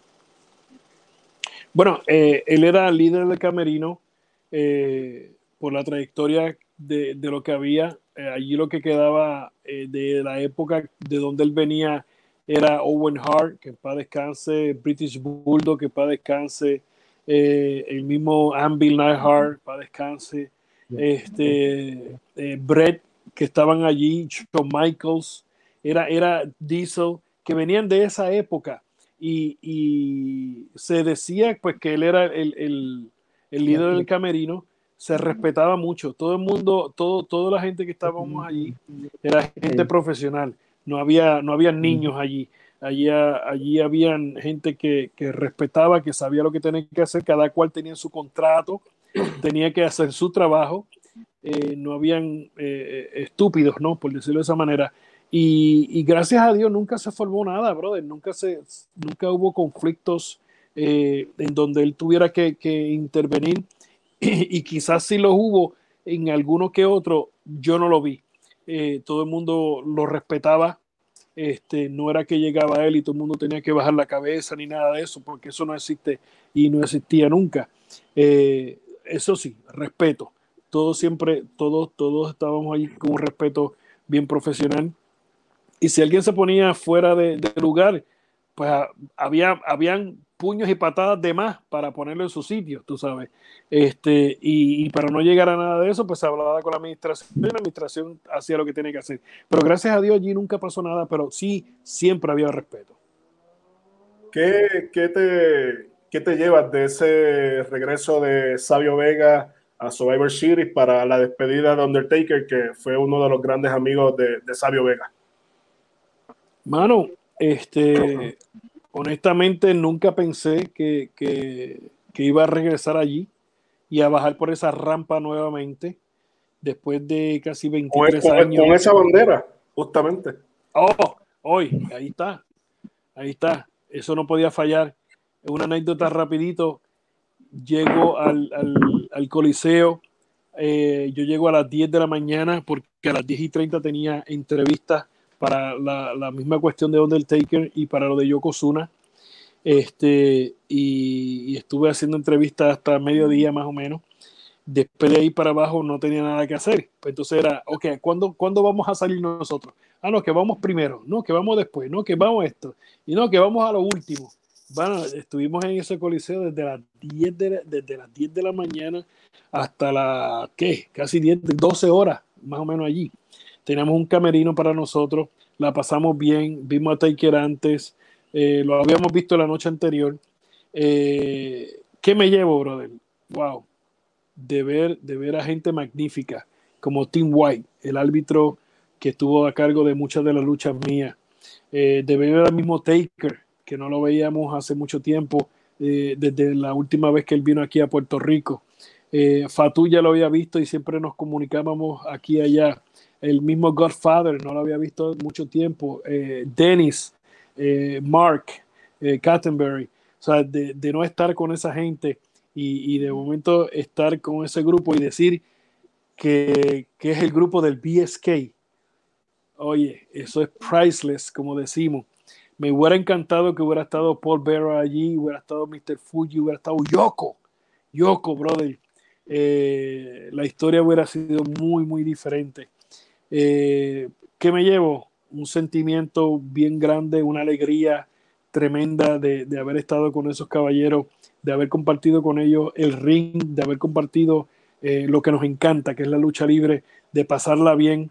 Bueno, eh, él era líder del camerino eh, por la trayectoria de, de lo que había. Eh, allí lo que quedaba eh, de la época de donde él venía era Owen Hart, que en paz descanse, British Bulldog, que en paz descanse, eh, el mismo Anvil Neidhart, paz descanse, este, eh, Brett, que estaban allí, Shawn Michaels, era, era Diesel, que venían de esa época. Y, y se decía pues que él era el, el, el líder del camerino, se respetaba mucho, todo el mundo, todo, toda la gente que estábamos allí era gente profesional, no había, no había niños allí, allí, allí habían gente que, que respetaba, que sabía lo que tenía que hacer, cada cual tenía su contrato, tenía que hacer su trabajo, eh, no habían eh, estúpidos, ¿no? Por decirlo de esa manera. Y, y gracias a Dios nunca se formó nada, brother. Nunca, se, nunca hubo conflictos eh, en donde él tuviera que, que intervenir. Y, y quizás sí los hubo en alguno que otro, yo no lo vi. Eh, todo el mundo lo respetaba. Este, no era que llegaba a él y todo el mundo tenía que bajar la cabeza ni nada de eso, porque eso no existe y no existía nunca. Eh, eso sí, respeto. Todos siempre, todos, todos estábamos ahí con un respeto bien profesional. Y si alguien se ponía fuera de, de lugar, pues había, habían puños y patadas de más para ponerlo en su sitio, tú sabes. Este, y, y para no llegar a nada de eso, pues se hablaba con la administración y la administración hacía lo que tenía que hacer. Pero gracias a Dios allí nunca pasó nada, pero sí, siempre había respeto. ¿Qué, qué, te, ¿Qué te llevas de ese regreso de Sabio Vega a Survivor Series para la despedida de Undertaker, que fue uno de los grandes amigos de, de Sabio Vega? Mano, este, honestamente nunca pensé que, que, que iba a regresar allí y a bajar por esa rampa nuevamente después de casi Con, veintitrés con, años. con esa bandera, justamente. Oh, hoy, ahí está, ahí está. Eso no podía fallar. Una anécdota rapidito. Llego al, al, al Coliseo. Eh, yo llego a las diez de la mañana porque a las diez y treinta tenía entrevistas para la, la misma cuestión de Undertaker y para lo de Yokozuna. Este, y, y estuve haciendo entrevistas hasta mediodía más o menos. Después de ahí para abajo no tenía nada que hacer. Pues entonces era, ok, ¿cuándo, ¿cuándo vamos a salir nosotros? Ah, no, que vamos primero, no, que vamos después, no, que vamos esto, y no, que vamos a lo último. Bueno, estuvimos en ese coliseo desde las diez de la, desde las diez de la mañana hasta las, ¿qué? Casi diez, doce horas, más o menos allí. Teníamos un camerino para nosotros, la pasamos bien, vimos a Taker antes, eh, lo habíamos visto la noche anterior. Eh, ¿Qué me llevo, brother? Wow. De ver, de ver a gente magnífica como Tim White, el árbitro que estuvo a cargo de muchas de las luchas mías, eh, de ver al mismo Taker, que no lo veíamos hace mucho tiempo, eh, desde la última vez que él vino aquí a Puerto Rico. Eh, Fatu ya lo había visto y siempre nos comunicábamos aquí y allá. El mismo Godfather no lo había visto mucho tiempo. Eh, Dennis, eh, Mark, eh, Cattenberry. O sea, de, de no estar con esa gente y, y de momento estar con ese grupo y decir que, que es el grupo del B S K. Oye, eso es priceless, como decimos. Me hubiera encantado que hubiera estado Paul Bearer allí, hubiera estado mister Fuji, hubiera estado Yoko. Yoko, brother. Eh, la historia hubiera sido muy, muy diferente. Eh, ¿Qué me llevo? Un sentimiento bien grande, una alegría tremenda de, de haber estado con esos caballeros, de haber compartido con ellos el ring, de haber compartido eh, lo que nos encanta, que es la lucha libre, de pasarla bien.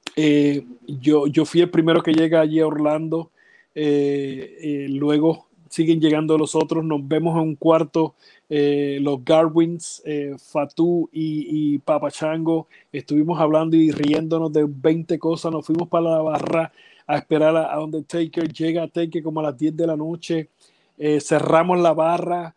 Eh, yo, yo fui el primero que llega allí a Orlando, eh, eh, luego siguen llegando los otros, nos vemos en un cuarto, eh, los Garwins, eh, Fatu y, y Papachango, estuvimos hablando y riéndonos de veinte cosas, nos fuimos para la barra a esperar a, a Undertaker, llega Taker como a las diez de la noche, eh, cerramos la barra,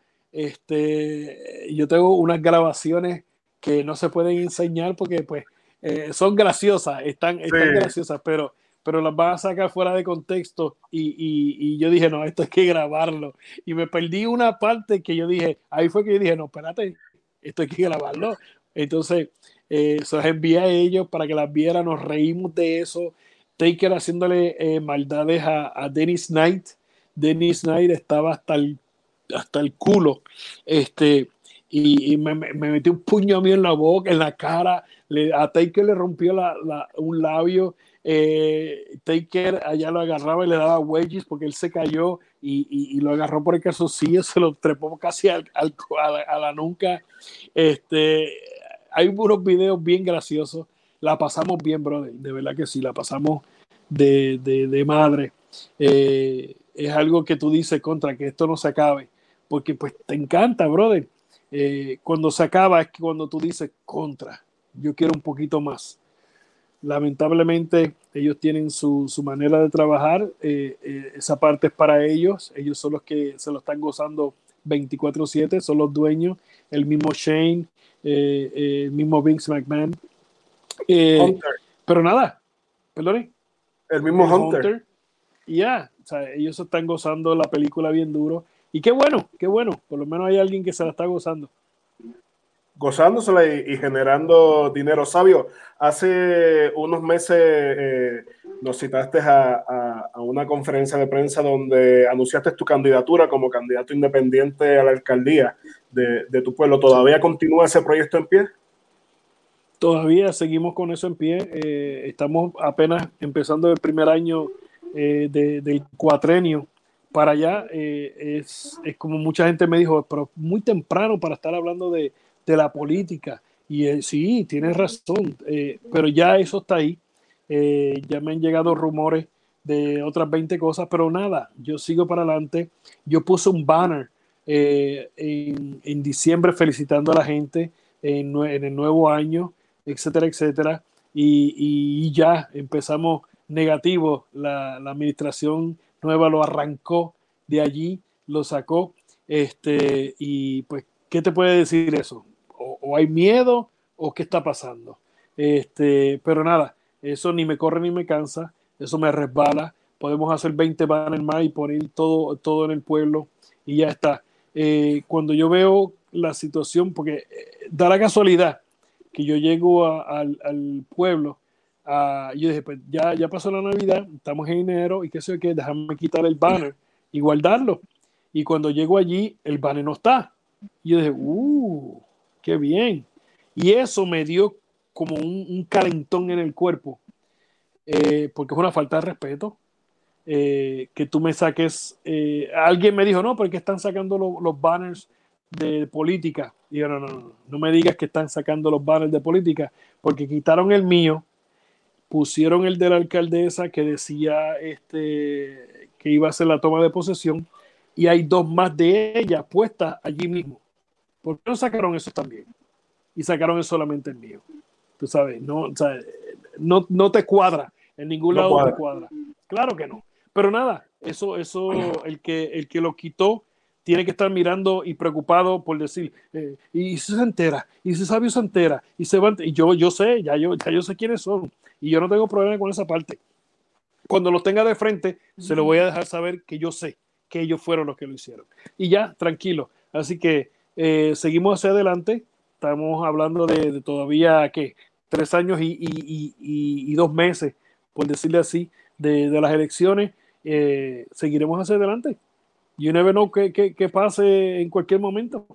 este, yo tengo unas grabaciones que no se pueden enseñar porque pues eh, son graciosas, están, están Sí. graciosas, pero pero las van a sacar fuera de contexto y, y, y yo dije, no, esto hay que grabarlo. Y me perdí una parte que yo dije, ahí fue que yo dije, no, espérate, esto hay que grabarlo. Entonces, eh, se las envié a ellos para que las vieran, nos reímos de eso. Taker haciéndole eh, maldades a, a Dennis Knight. Dennis Knight estaba hasta el, hasta el culo. Este, y, y me, me, me metió un puño a mí en la boca, en la cara. Le, a Taker le rompió la, la, un labio. Eh, Taker allá lo agarraba y le daba wedges porque él se cayó y, y, y lo agarró por el calzoncillo, se lo trepó casi al, al, a, la, a la nuca. Este, hay unos videos bien graciosos. La pasamos bien, brother. De verdad que sí, la pasamos de, de, de madre. Eh, es algo que tú dices contra que esto no se acabe porque pues te encanta, brother. Eh, cuando se acaba es que cuando tú dices contra, yo quiero un poquito más. Lamentablemente ellos tienen su, su manera de trabajar, eh, eh, esa parte es para ellos, ellos son los que se lo están gozando veinticuatro siete, son los dueños, el mismo Shane, eh, eh, el mismo Vince McMahon, eh, pero nada, perdone, el mismo el Hunter, Hunter y ya, o sea, ellos se están gozando la película bien duro y qué bueno, qué bueno, por lo menos hay alguien que se la está gozando. Gozándosela y, y generando dinero. Sabio, hace unos meses eh, nos citaste a, a, a una conferencia de prensa donde anunciaste tu candidatura como candidato independiente a la alcaldía de, de tu pueblo. ¿Todavía continúa ese proyecto en pie? Todavía seguimos con eso en pie. Eh, estamos apenas empezando el primer año eh, de, del cuatrenio para allá. Eh, es, es como mucha gente me dijo, pero muy temprano para estar hablando de, de la política. Y eh, sí, tienes razón, eh, pero ya eso está ahí. Eh, ya me han llegado rumores de otras veinte cosas, pero nada, yo sigo para adelante. Yo puse un banner eh, en, en diciembre felicitando a la gente en, en el nuevo año, etcétera, etcétera, y, y ya empezamos negativo, la, la administración nueva lo arrancó de allí, lo sacó, este, y pues, ¿qué te puede decir eso? O, o hay miedo o qué está pasando, este, pero nada, eso ni me corre ni me cansa, eso me resbala, podemos hacer veinte banners más y poner todo, todo en el pueblo y ya está. Eh, cuando yo veo la situación, porque eh, da la casualidad que yo llego a, a, al pueblo, a, yo dije, pues ya, ya pasó la Navidad, estamos en enero y qué sé yo qué, déjame quitar el banner y guardarlo. Y cuando llego allí, el banner no está. Y yo dije, uh, qué bien. Y eso me dio como un, un calentón en el cuerpo, eh, porque es una falta de respeto. Eh, que tú me saques, eh, alguien me dijo, no, porque están sacando lo, los banners de política. Y yo, no, no, no, no me digas que están sacando los banners de política, porque quitaron el mío, pusieron el de la alcaldesa que decía este, que iba a ser la toma de posesión, y hay dos más de ellas puestas allí mismo. ¿Por qué no sacaron eso también? Y sacaron solamente el mío. Tú sabes, no, o sea, no, no te cuadra, en ningún No lado cuadra. te cuadra. Claro que no. Pero nada, eso, eso el, que, el que lo quitó tiene que estar mirando y preocupado por decir, eh, y si se entera, y si Sabio se entera, y se va, y yo, yo sé, ya yo, ya yo sé quiénes son, y yo no tengo problema con esa parte. Cuando los tenga de frente, se lo voy a dejar saber que yo sé que ellos fueron los que lo hicieron. Y ya, tranquilo. Así que eh, seguimos hacia adelante. Estamos hablando de, de todavía, ¿qué? Tres años y, y, y, y dos meses, por decirle así, de, de las elecciones. Eh, seguiremos hacia adelante. You never know qué, qué, qué pase en cualquier momento.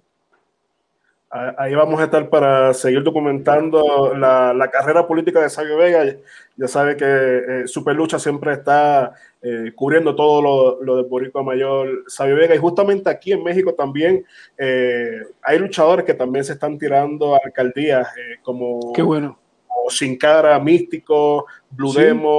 Ahí vamos a estar para seguir documentando la, la carrera política de Sabio Vega. Ya sabe que eh, Superlucha siempre está eh, cubriendo todo lo, lo de Boricua Mayor Sabio Vega. Y justamente aquí en México también eh, hay luchadores que también se están tirando a alcaldías, eh, como, Qué bueno. como Sin Cara, Místico, Blue Sí. Demo.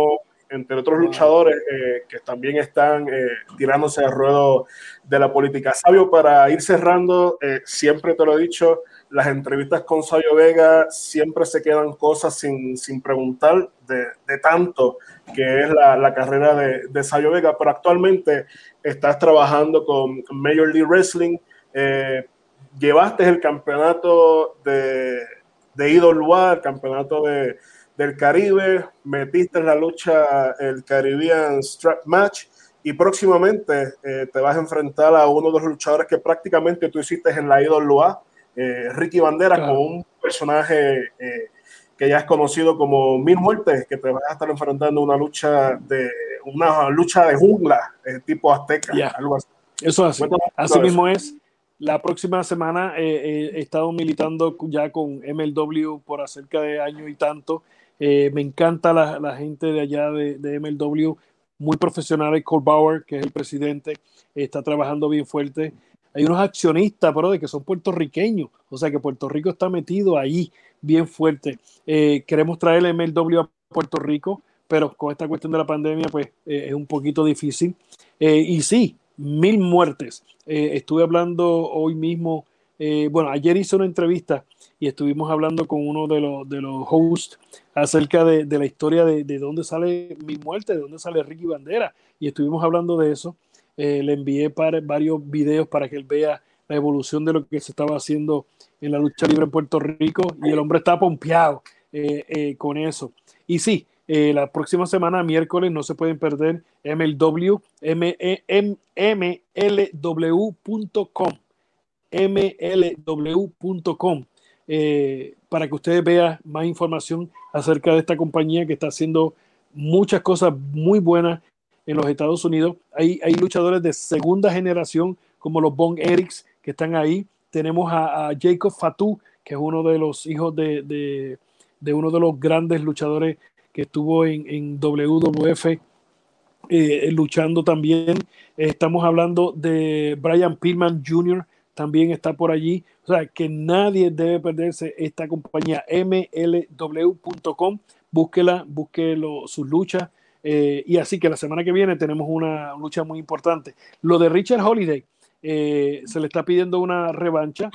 entre otros luchadores eh, que también están eh, tirándose al ruedo de la política. Sabio, para ir cerrando, eh, siempre te lo he dicho, las entrevistas con Sabio Vega siempre se quedan cosas sin, sin preguntar de, de tanto que es la, la carrera de, de Sabio Vega, pero actualmente estás trabajando con Major League Wrestling, eh, llevaste el campeonato de, de I W A, el campeonato de, del Caribe, metiste en la lucha el Caribbean Strap Match y próximamente eh, te vas a enfrentar a uno de los luchadores que prácticamente tú hiciste en la I W A, eh, Ricky Bandera, claro, con un personaje eh, que ya es conocido como Mil Muertes, que te vas a estar enfrentando una lucha de una lucha de jungla eh, tipo azteca, yeah, algo así. Eso es así. Así mismo es. La próxima semana eh, eh, he estado militando ya con M L W por acerca de año y tanto. Eh, me encanta la, la gente de allá de, de M L W, muy profesionales. Cole Bauer, que es el presidente, está trabajando bien fuerte. Hay unos accionistas, pero de que son puertorriqueños, o sea que Puerto Rico está metido ahí bien fuerte. Eh, queremos traer el M L W a Puerto Rico, pero con esta cuestión de la pandemia, pues eh, es un poquito difícil. Eh, y sí, Mil Muertes. Eh, estuve hablando hoy mismo, eh, bueno, ayer hice una entrevista y estuvimos hablando con uno de los, de los hosts acerca de, de la historia de, de dónde sale Mil Muertes, de dónde sale Ricky Bandera, y estuvimos hablando de eso. Eh, le envié para, varios videos para que él vea la evolución de lo que se estaba haciendo en la lucha libre en Puerto Rico, y el hombre está pompeado eh, eh, con eso. Y sí, Eh, la próxima semana, miércoles, no se pueden perder M L W, M L W punto com, M L W punto com, eh, para que ustedes vean más información acerca de esta compañía que está haciendo muchas cosas muy buenas en los Estados Unidos. Hay, hay luchadores de segunda generación como los Von Erichs que están ahí. Tenemos a, a Jacob Fatu, que es uno de los hijos de, de, de uno de los grandes luchadores que estuvo en, en W W F eh, luchando también. Eh, estamos hablando de Brian Pillman junior, también está por allí. O sea, que nadie debe perderse esta compañía, M L W punto com. Búsquela, búsquelo, sus luchas. Eh, y así que la semana que viene tenemos una lucha muy importante. Lo de Richard Holiday, eh, se le está pidiendo una revancha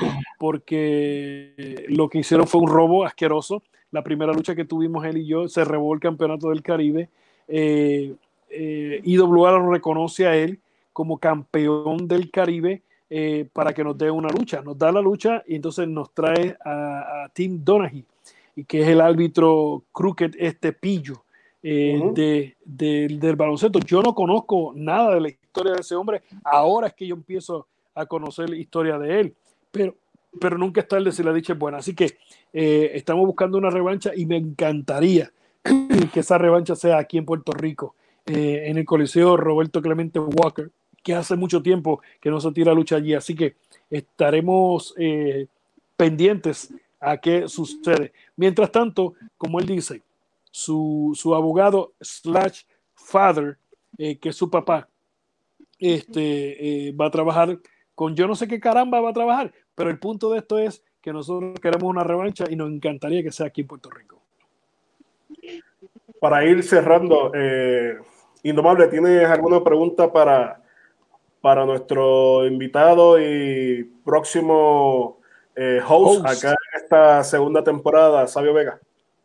porque lo que hicieron fue un robo asqueroso. La primera lucha que tuvimos él y yo, se robó el campeonato del Caribe. Eh, eh, I W A lo reconoce a él como campeón del Caribe eh, para que nos dé una lucha. Nos da la lucha y entonces nos trae a, a Tim Donaghy, y que es el árbitro crooked, este pillo eh, uh-huh. de, de, del baloncesto. Yo no conozco nada de la historia de ese hombre. Ahora es que yo empiezo a conocer la historia de él, pero pero nunca es tarde si la dicha es buena. Así que eh, estamos buscando una revancha y me encantaría que esa revancha sea aquí en Puerto Rico, eh, en el Coliseo Roberto Clemente Walker, que hace mucho tiempo que no se tira lucha allí. Así que estaremos eh, pendientes a qué sucede. Mientras tanto, como él dice, su, su abogado slash father, eh, que es su papá, este, eh, va a trabajar con yo no sé qué caramba va a trabajar, pero el punto de esto es que nosotros queremos una revancha y nos encantaría que sea aquí en Puerto Rico. Para ir cerrando, eh, Indomable, ¿tienes alguna pregunta para, para nuestro invitado y próximo eh, host, host acá en esta segunda temporada, Sabio Vega?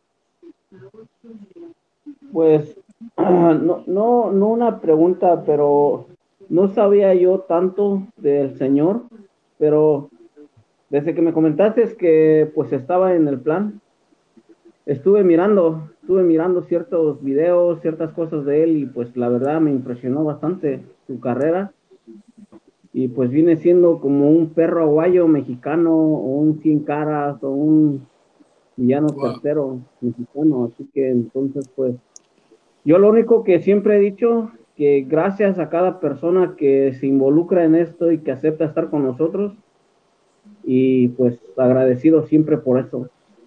Pues no, no, no una pregunta, pero no sabía yo tanto del señor, pero desde que me comentaste que pues estaba en el plan, estuve mirando, estuve mirando ciertos videos, ciertas cosas de él, y pues la verdad me impresionó bastante su carrera, y pues viene siendo como un perro aguayo mexicano, o un cien caras, o un villano wow. tercero mexicano. Así que entonces pues yo lo único que siempre he dicho, que gracias a cada persona que se involucra en esto y que acepta estar con nosotros, y pues agradecido siempre por eso.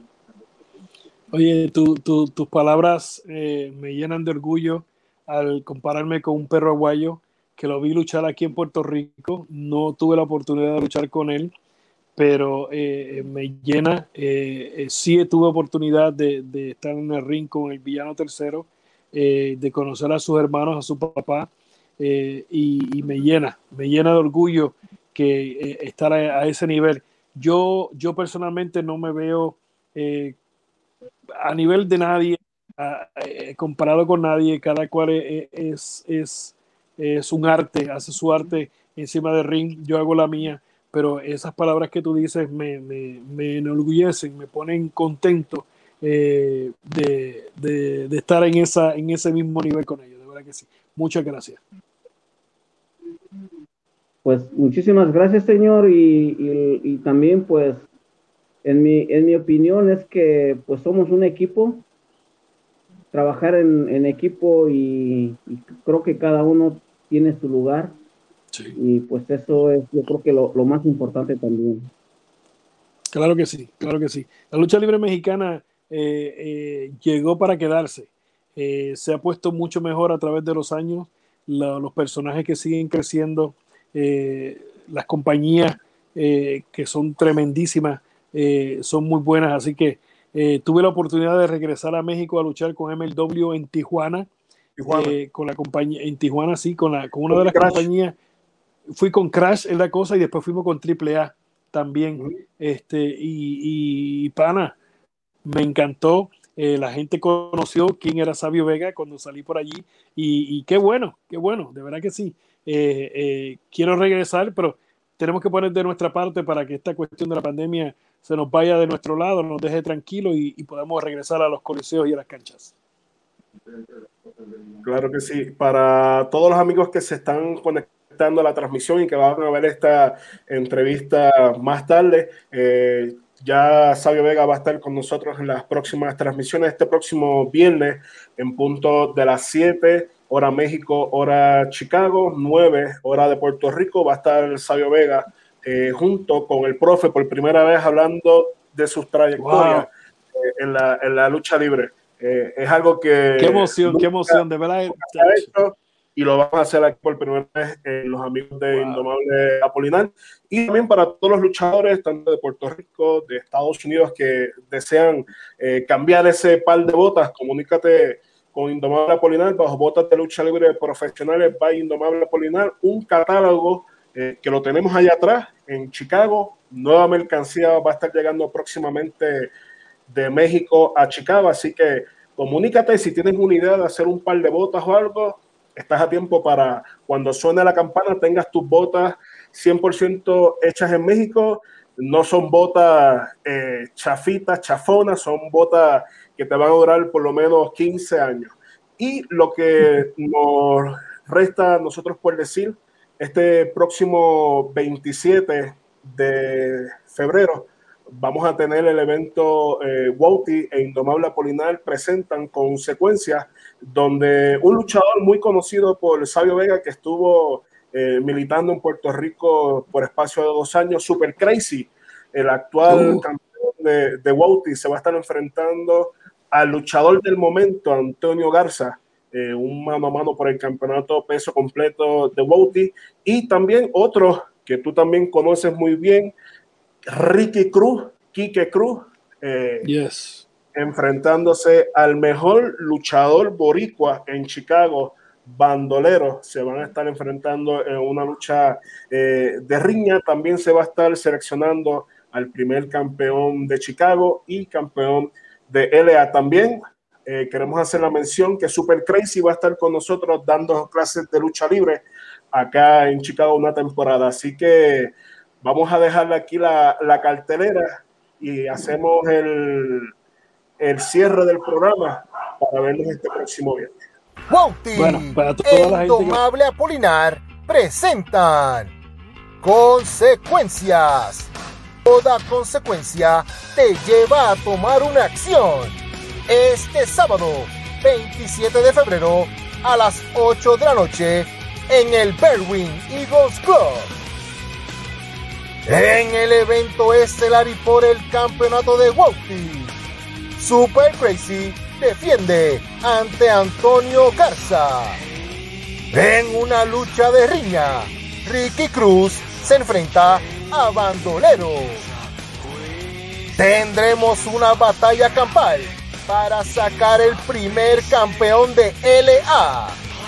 Oye, tu, tu, tus palabras eh, me llenan de orgullo al compararme con un perro aguayo, que lo vi luchar aquí en Puerto Rico. No tuve la oportunidad de luchar con él, pero eh, me llena. Eh, eh, sí tuve oportunidad de, de estar en el ring con el villano tercero. eh, de conocer a sus hermanos, a su papá, eh, y, y me llena, me llena de orgullo que eh, estar a, a ese nivel. Yo, yo personalmente no me veo eh, a nivel de nadie, a, eh, comparado con nadie. Cada cual es, es, es, es un arte, hace su arte encima del ring, yo hago la mía, pero esas palabras que tú dices me, me, me enorgullecen, me ponen contento eh, de, de, de estar en, esa, en ese mismo nivel con ellos, de verdad que sí. Muchas gracias. Pues muchísimas gracias, señor, y, y, y también pues en mi, en mi opinión es que pues somos un equipo, trabajar en, en equipo y, y creo que cada uno tiene su lugar. Sí. Y pues eso es yo creo que lo, lo más importante también. Claro que sí, claro que sí. La lucha libre mexicana eh, eh, llegó para quedarse. Eh, se ha puesto mucho mejor a través de los años. La, los personajes que siguen creciendo, eh, las compañías eh, que son tremendísimas, eh, son muy buenas. Así que eh, tuve la oportunidad de regresar a México a luchar con M L W en Tijuana, Tijuana. Eh, con la compañía en Tijuana, sí, con, la, con una de las Crash. compañías. Fui con Crash en la cosa y después fuimos con Triple A también. Uh-huh. este, y, y pana, me encantó. Eh, la gente conoció quién era Sabio Vega cuando salí por allí y, y qué bueno, qué bueno, de verdad que sí. Eh, eh, quiero regresar, pero tenemos que poner de nuestra parte para que esta cuestión de la pandemia se nos vaya de nuestro lado, nos deje tranquilos y, y podamos regresar a los coliseos y a las canchas. Claro que sí. Para todos los amigos que se están conectando a la transmisión y que van a ver esta entrevista más tarde, eh, ya Sabio Vega va a estar con nosotros en las próximas transmisiones este próximo viernes en punto de las siete, hora México, hora Chicago, nueve, hora de Puerto Rico. Va a estar Sabio Vega eh, junto con el profe por primera vez hablando de sus trayectorias wow. eh, en, la, en la lucha libre. Eh, es algo que... Qué emoción, nunca, qué emoción, de verdad. Hecho, y lo vamos a hacer aquí por primera vez en los amigos de wow. Indomable Apolinar. Y también para todos los luchadores, tanto de Puerto Rico, de Estados Unidos, que desean eh, cambiar ese par de botas, comunícate con Indomable Apolinar, bajo botas de lucha libre profesionales by Indomable Apolinar, un catálogo eh, que lo tenemos allá atrás en Chicago. Nueva mercancía va a estar llegando próximamente de México a Chicago, así que comunícate si tienes una idea de hacer un par de botas o algo, estás a tiempo para cuando suene la campana tengas tus botas cien por ciento hechas en México. No son botas eh, chafitas, chafonas, son botas que te van a durar por lo menos quince años. Y lo que nos resta a nosotros por decir, este próximo veintisiete de febrero vamos a tener el evento eh, Wouty e Indomable Apolinar presentan Consecuencias, donde un luchador muy conocido por Sabio Vega, que estuvo eh, militando en Puerto Rico por espacio de dos años, Super Crazy, el actual uh. campeón de, de Wouty, se va a estar enfrentando al luchador del momento, Antonio Garza, eh, un mano a mano por el campeonato peso completo de Wouty, y también otro que tú también conoces muy bien, Ricky Cruz, Quique Cruz, eh, yes. enfrentándose al mejor luchador boricua en Chicago, Bandolero. Se van a estar enfrentando en una lucha eh, de riña. También se va a estar seleccionando al primer campeón de Chicago y campeón de L A. También eh, queremos hacer la mención que Super Crazy va a estar con nosotros dando clases de lucha libre acá en Chicago una temporada. Así que vamos a dejarle aquí la, la cartelera y hacemos el, el cierre del programa para vernos este próximo viernes. Wouty bueno, para toda e la Indomable que... Apolinar presentan Consecuencias. Toda consecuencia te lleva a tomar una acción. Este sábado, veintisiete de febrero, a las ocho de la noche, en el Berwyn Eagles Club. En el evento estelar y por el campeonato de Wouty, Super Crazy defiende ante Antonio Garza. En una lucha de riña, Ricky Cruz se enfrenta a Bandolero. Tendremos una batalla campal para sacar el primer campeón de L A.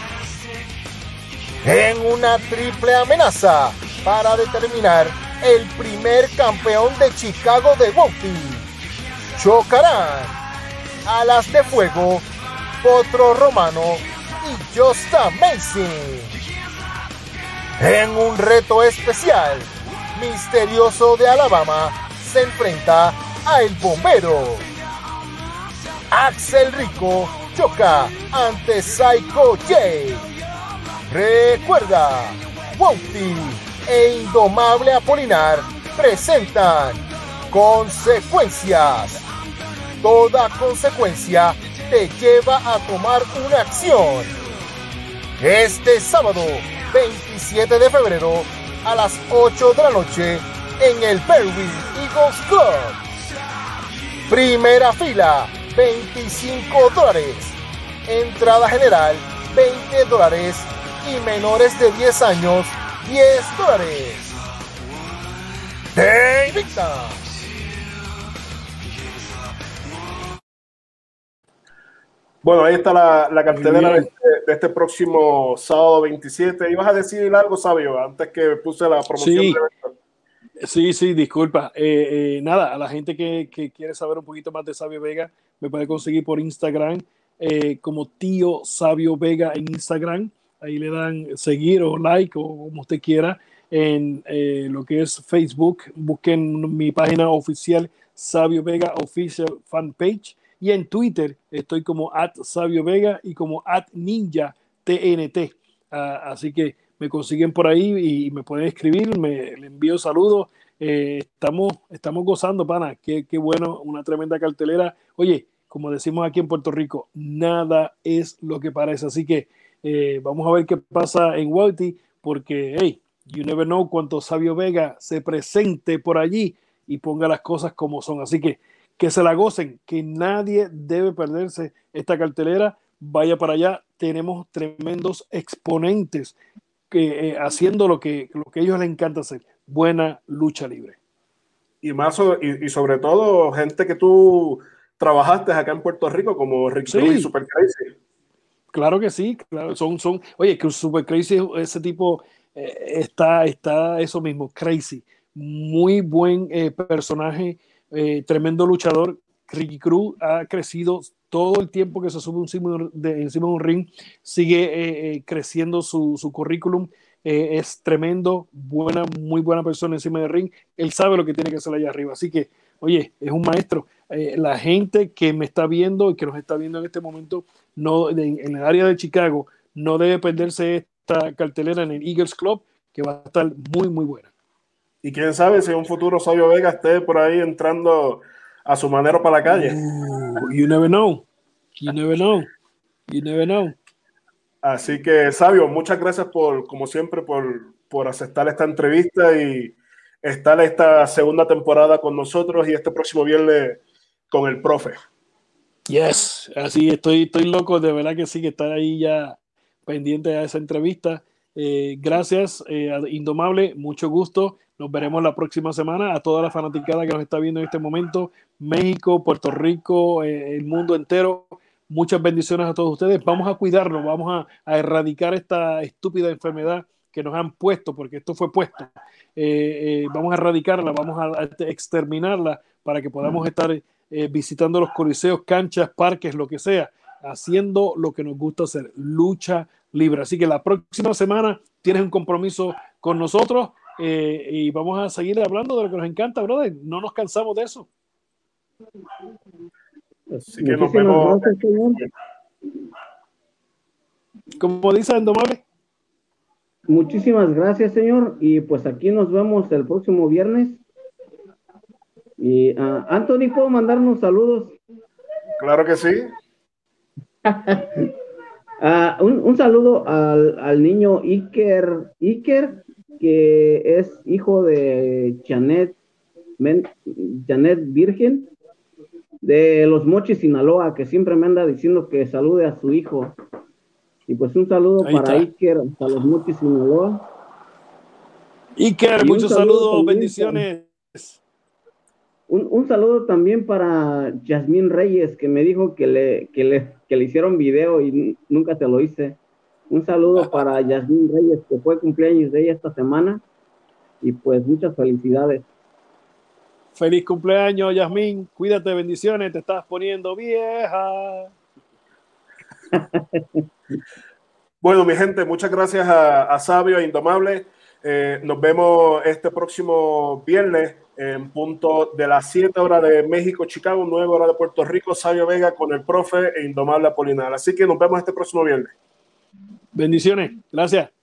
En una triple amenaza para determinar el primer campeón de Chicago de W O T Y, chocarán Alas de Fuego, Potro Romano y Just Amazing. En un reto especial, Misterioso de Alabama se enfrenta a El Bombero. Axel Rico choca ante Psycho J. Recuerda, W O T Y e Indomable Apolinar presentan Consecuencias. Toda consecuencia te lleva a tomar una acción. Este sábado, veintisiete de febrero, a las ocho de la noche, en el Berry Eagles Club. Primera fila, veinticinco dólares. Entrada general, veinte dólares. Y menores de diez años, diez dólares. ¡Te invitan! Bueno, ahí está la, la cartelera de este, de este próximo sábado veintisiete. ¿Ibas a decir algo, Sabio, antes que puse la promoción? Sí, del evento? sí, sí, disculpa. Eh, eh, nada, a la gente que, que quiere saber un poquito más de Sabio Vega, me puede conseguir por Instagram eh, como Tío Sabio Vega en Instagram. Ahí le dan seguir o like o como usted quiera. En eh, lo que es Facebook, busquen mi página oficial Sabio Vega Official Fanpage. Y en Twitter estoy como at Sabio Vega y como at Ninja T N T. Uh, así que me consiguen por ahí y me pueden escribir, me le envío saludos. Eh, estamos, estamos gozando, pana. Qué, qué bueno, una tremenda cartelera. Oye, como decimos aquí en Puerto Rico, nada es lo que parece. Así que eh, vamos a ver qué pasa en W O T Y, porque, hey, you never know cuánto Sabio Vega se presente por allí y ponga las cosas como son. Así que que se la gocen, que nadie debe perderse esta cartelera. Vaya para allá, tenemos tremendos exponentes que, eh, haciendo lo que, lo que a ellos les encanta hacer, buena lucha libre. Y, más, y, y sobre todo, gente que tú trabajaste acá en Puerto Rico, como Rick Sí. Cruz y Super Crazy. Claro que sí, claro, son, son, oye, que Super Crazy, ese tipo eh, está, está eso mismo, crazy, muy buen eh, personaje. Eh, tremendo luchador. Ricky Cruz ha crecido todo el tiempo que se sube encima de, encima de un ring, sigue eh, eh, creciendo su, su currículum, eh, es tremendo, buena, muy buena persona encima del ring, él sabe lo que tiene que hacer allá arriba, así que, oye, es un maestro. Eh, la gente que me está viendo y que nos está viendo en este momento no, de, en el área de Chicago no debe perderse esta cartelera en el Eagles Club, que va a estar muy, muy buena. Y quién sabe si en un futuro Sabio Vega esté por ahí entrando a su manero para la calle. Uh, you never know. You never know. You never know. Así que, Sabio, muchas gracias por, como siempre, por, por aceptar esta entrevista y estar esta segunda temporada con nosotros y este próximo viernes con el profe. Yes, así estoy, estoy loco, de verdad que sí, que estar ahí ya pendiente a esa entrevista. Eh, gracias, eh, a Indomable, mucho gusto. Nos veremos la próxima semana. A toda la fanaticada que nos está viendo en este momento, México, Puerto Rico, eh, el mundo entero, muchas bendiciones a todos ustedes. Vamos a cuidarnos, vamos a, a erradicar esta estúpida enfermedad que nos han puesto, porque esto fue puesto. Eh, eh, vamos a erradicarla, vamos a, a exterminarla para que podamos estar eh, visitando los coliseos, canchas, parques, lo que sea, haciendo lo que nos gusta hacer, lucha libre. Así que la próxima semana tienes un compromiso con nosotros. Eh, y vamos a seguir hablando de lo que nos encanta, brother. No nos cansamos de eso. Así que nos vemos. Gracias, señor. Como dice Indomable. Muchísimas gracias, señor. Y pues aquí nos vemos el próximo viernes. Y uh, Anthony, ¿puedo mandar unos saludos? Claro que sí. uh, un, un saludo al, al niño Iker, Iker, que es hijo de Janet, Men, Janet Virgen, de Los Mochis, Sinaloa, que siempre me anda diciendo que salude a su hijo. Y pues un saludo Ahí para está. Iker, hasta Los Mochis, Sinaloa. Iker, Y muchos saludo saludos, también bendiciones. Un, un saludo también para Yasmín Reyes, que me dijo que le, que le, que le hicieron video y nunca te lo hice. Un saludo para Yasmín Reyes, que fue cumpleaños de ella esta semana. Y pues muchas felicidades. Feliz cumpleaños, Yasmín. Cuídate, bendiciones. Te estás poniendo vieja. Bueno, mi gente, muchas gracias a, a Sabio e Indomable. Eh, nos vemos este próximo viernes en punto de las siete horas de México, Chicago, nueve horas de Puerto Rico. Sabio Vega con el profe e Indomable Apolinar. Así que nos vemos este próximo viernes. Bendiciones. Gracias.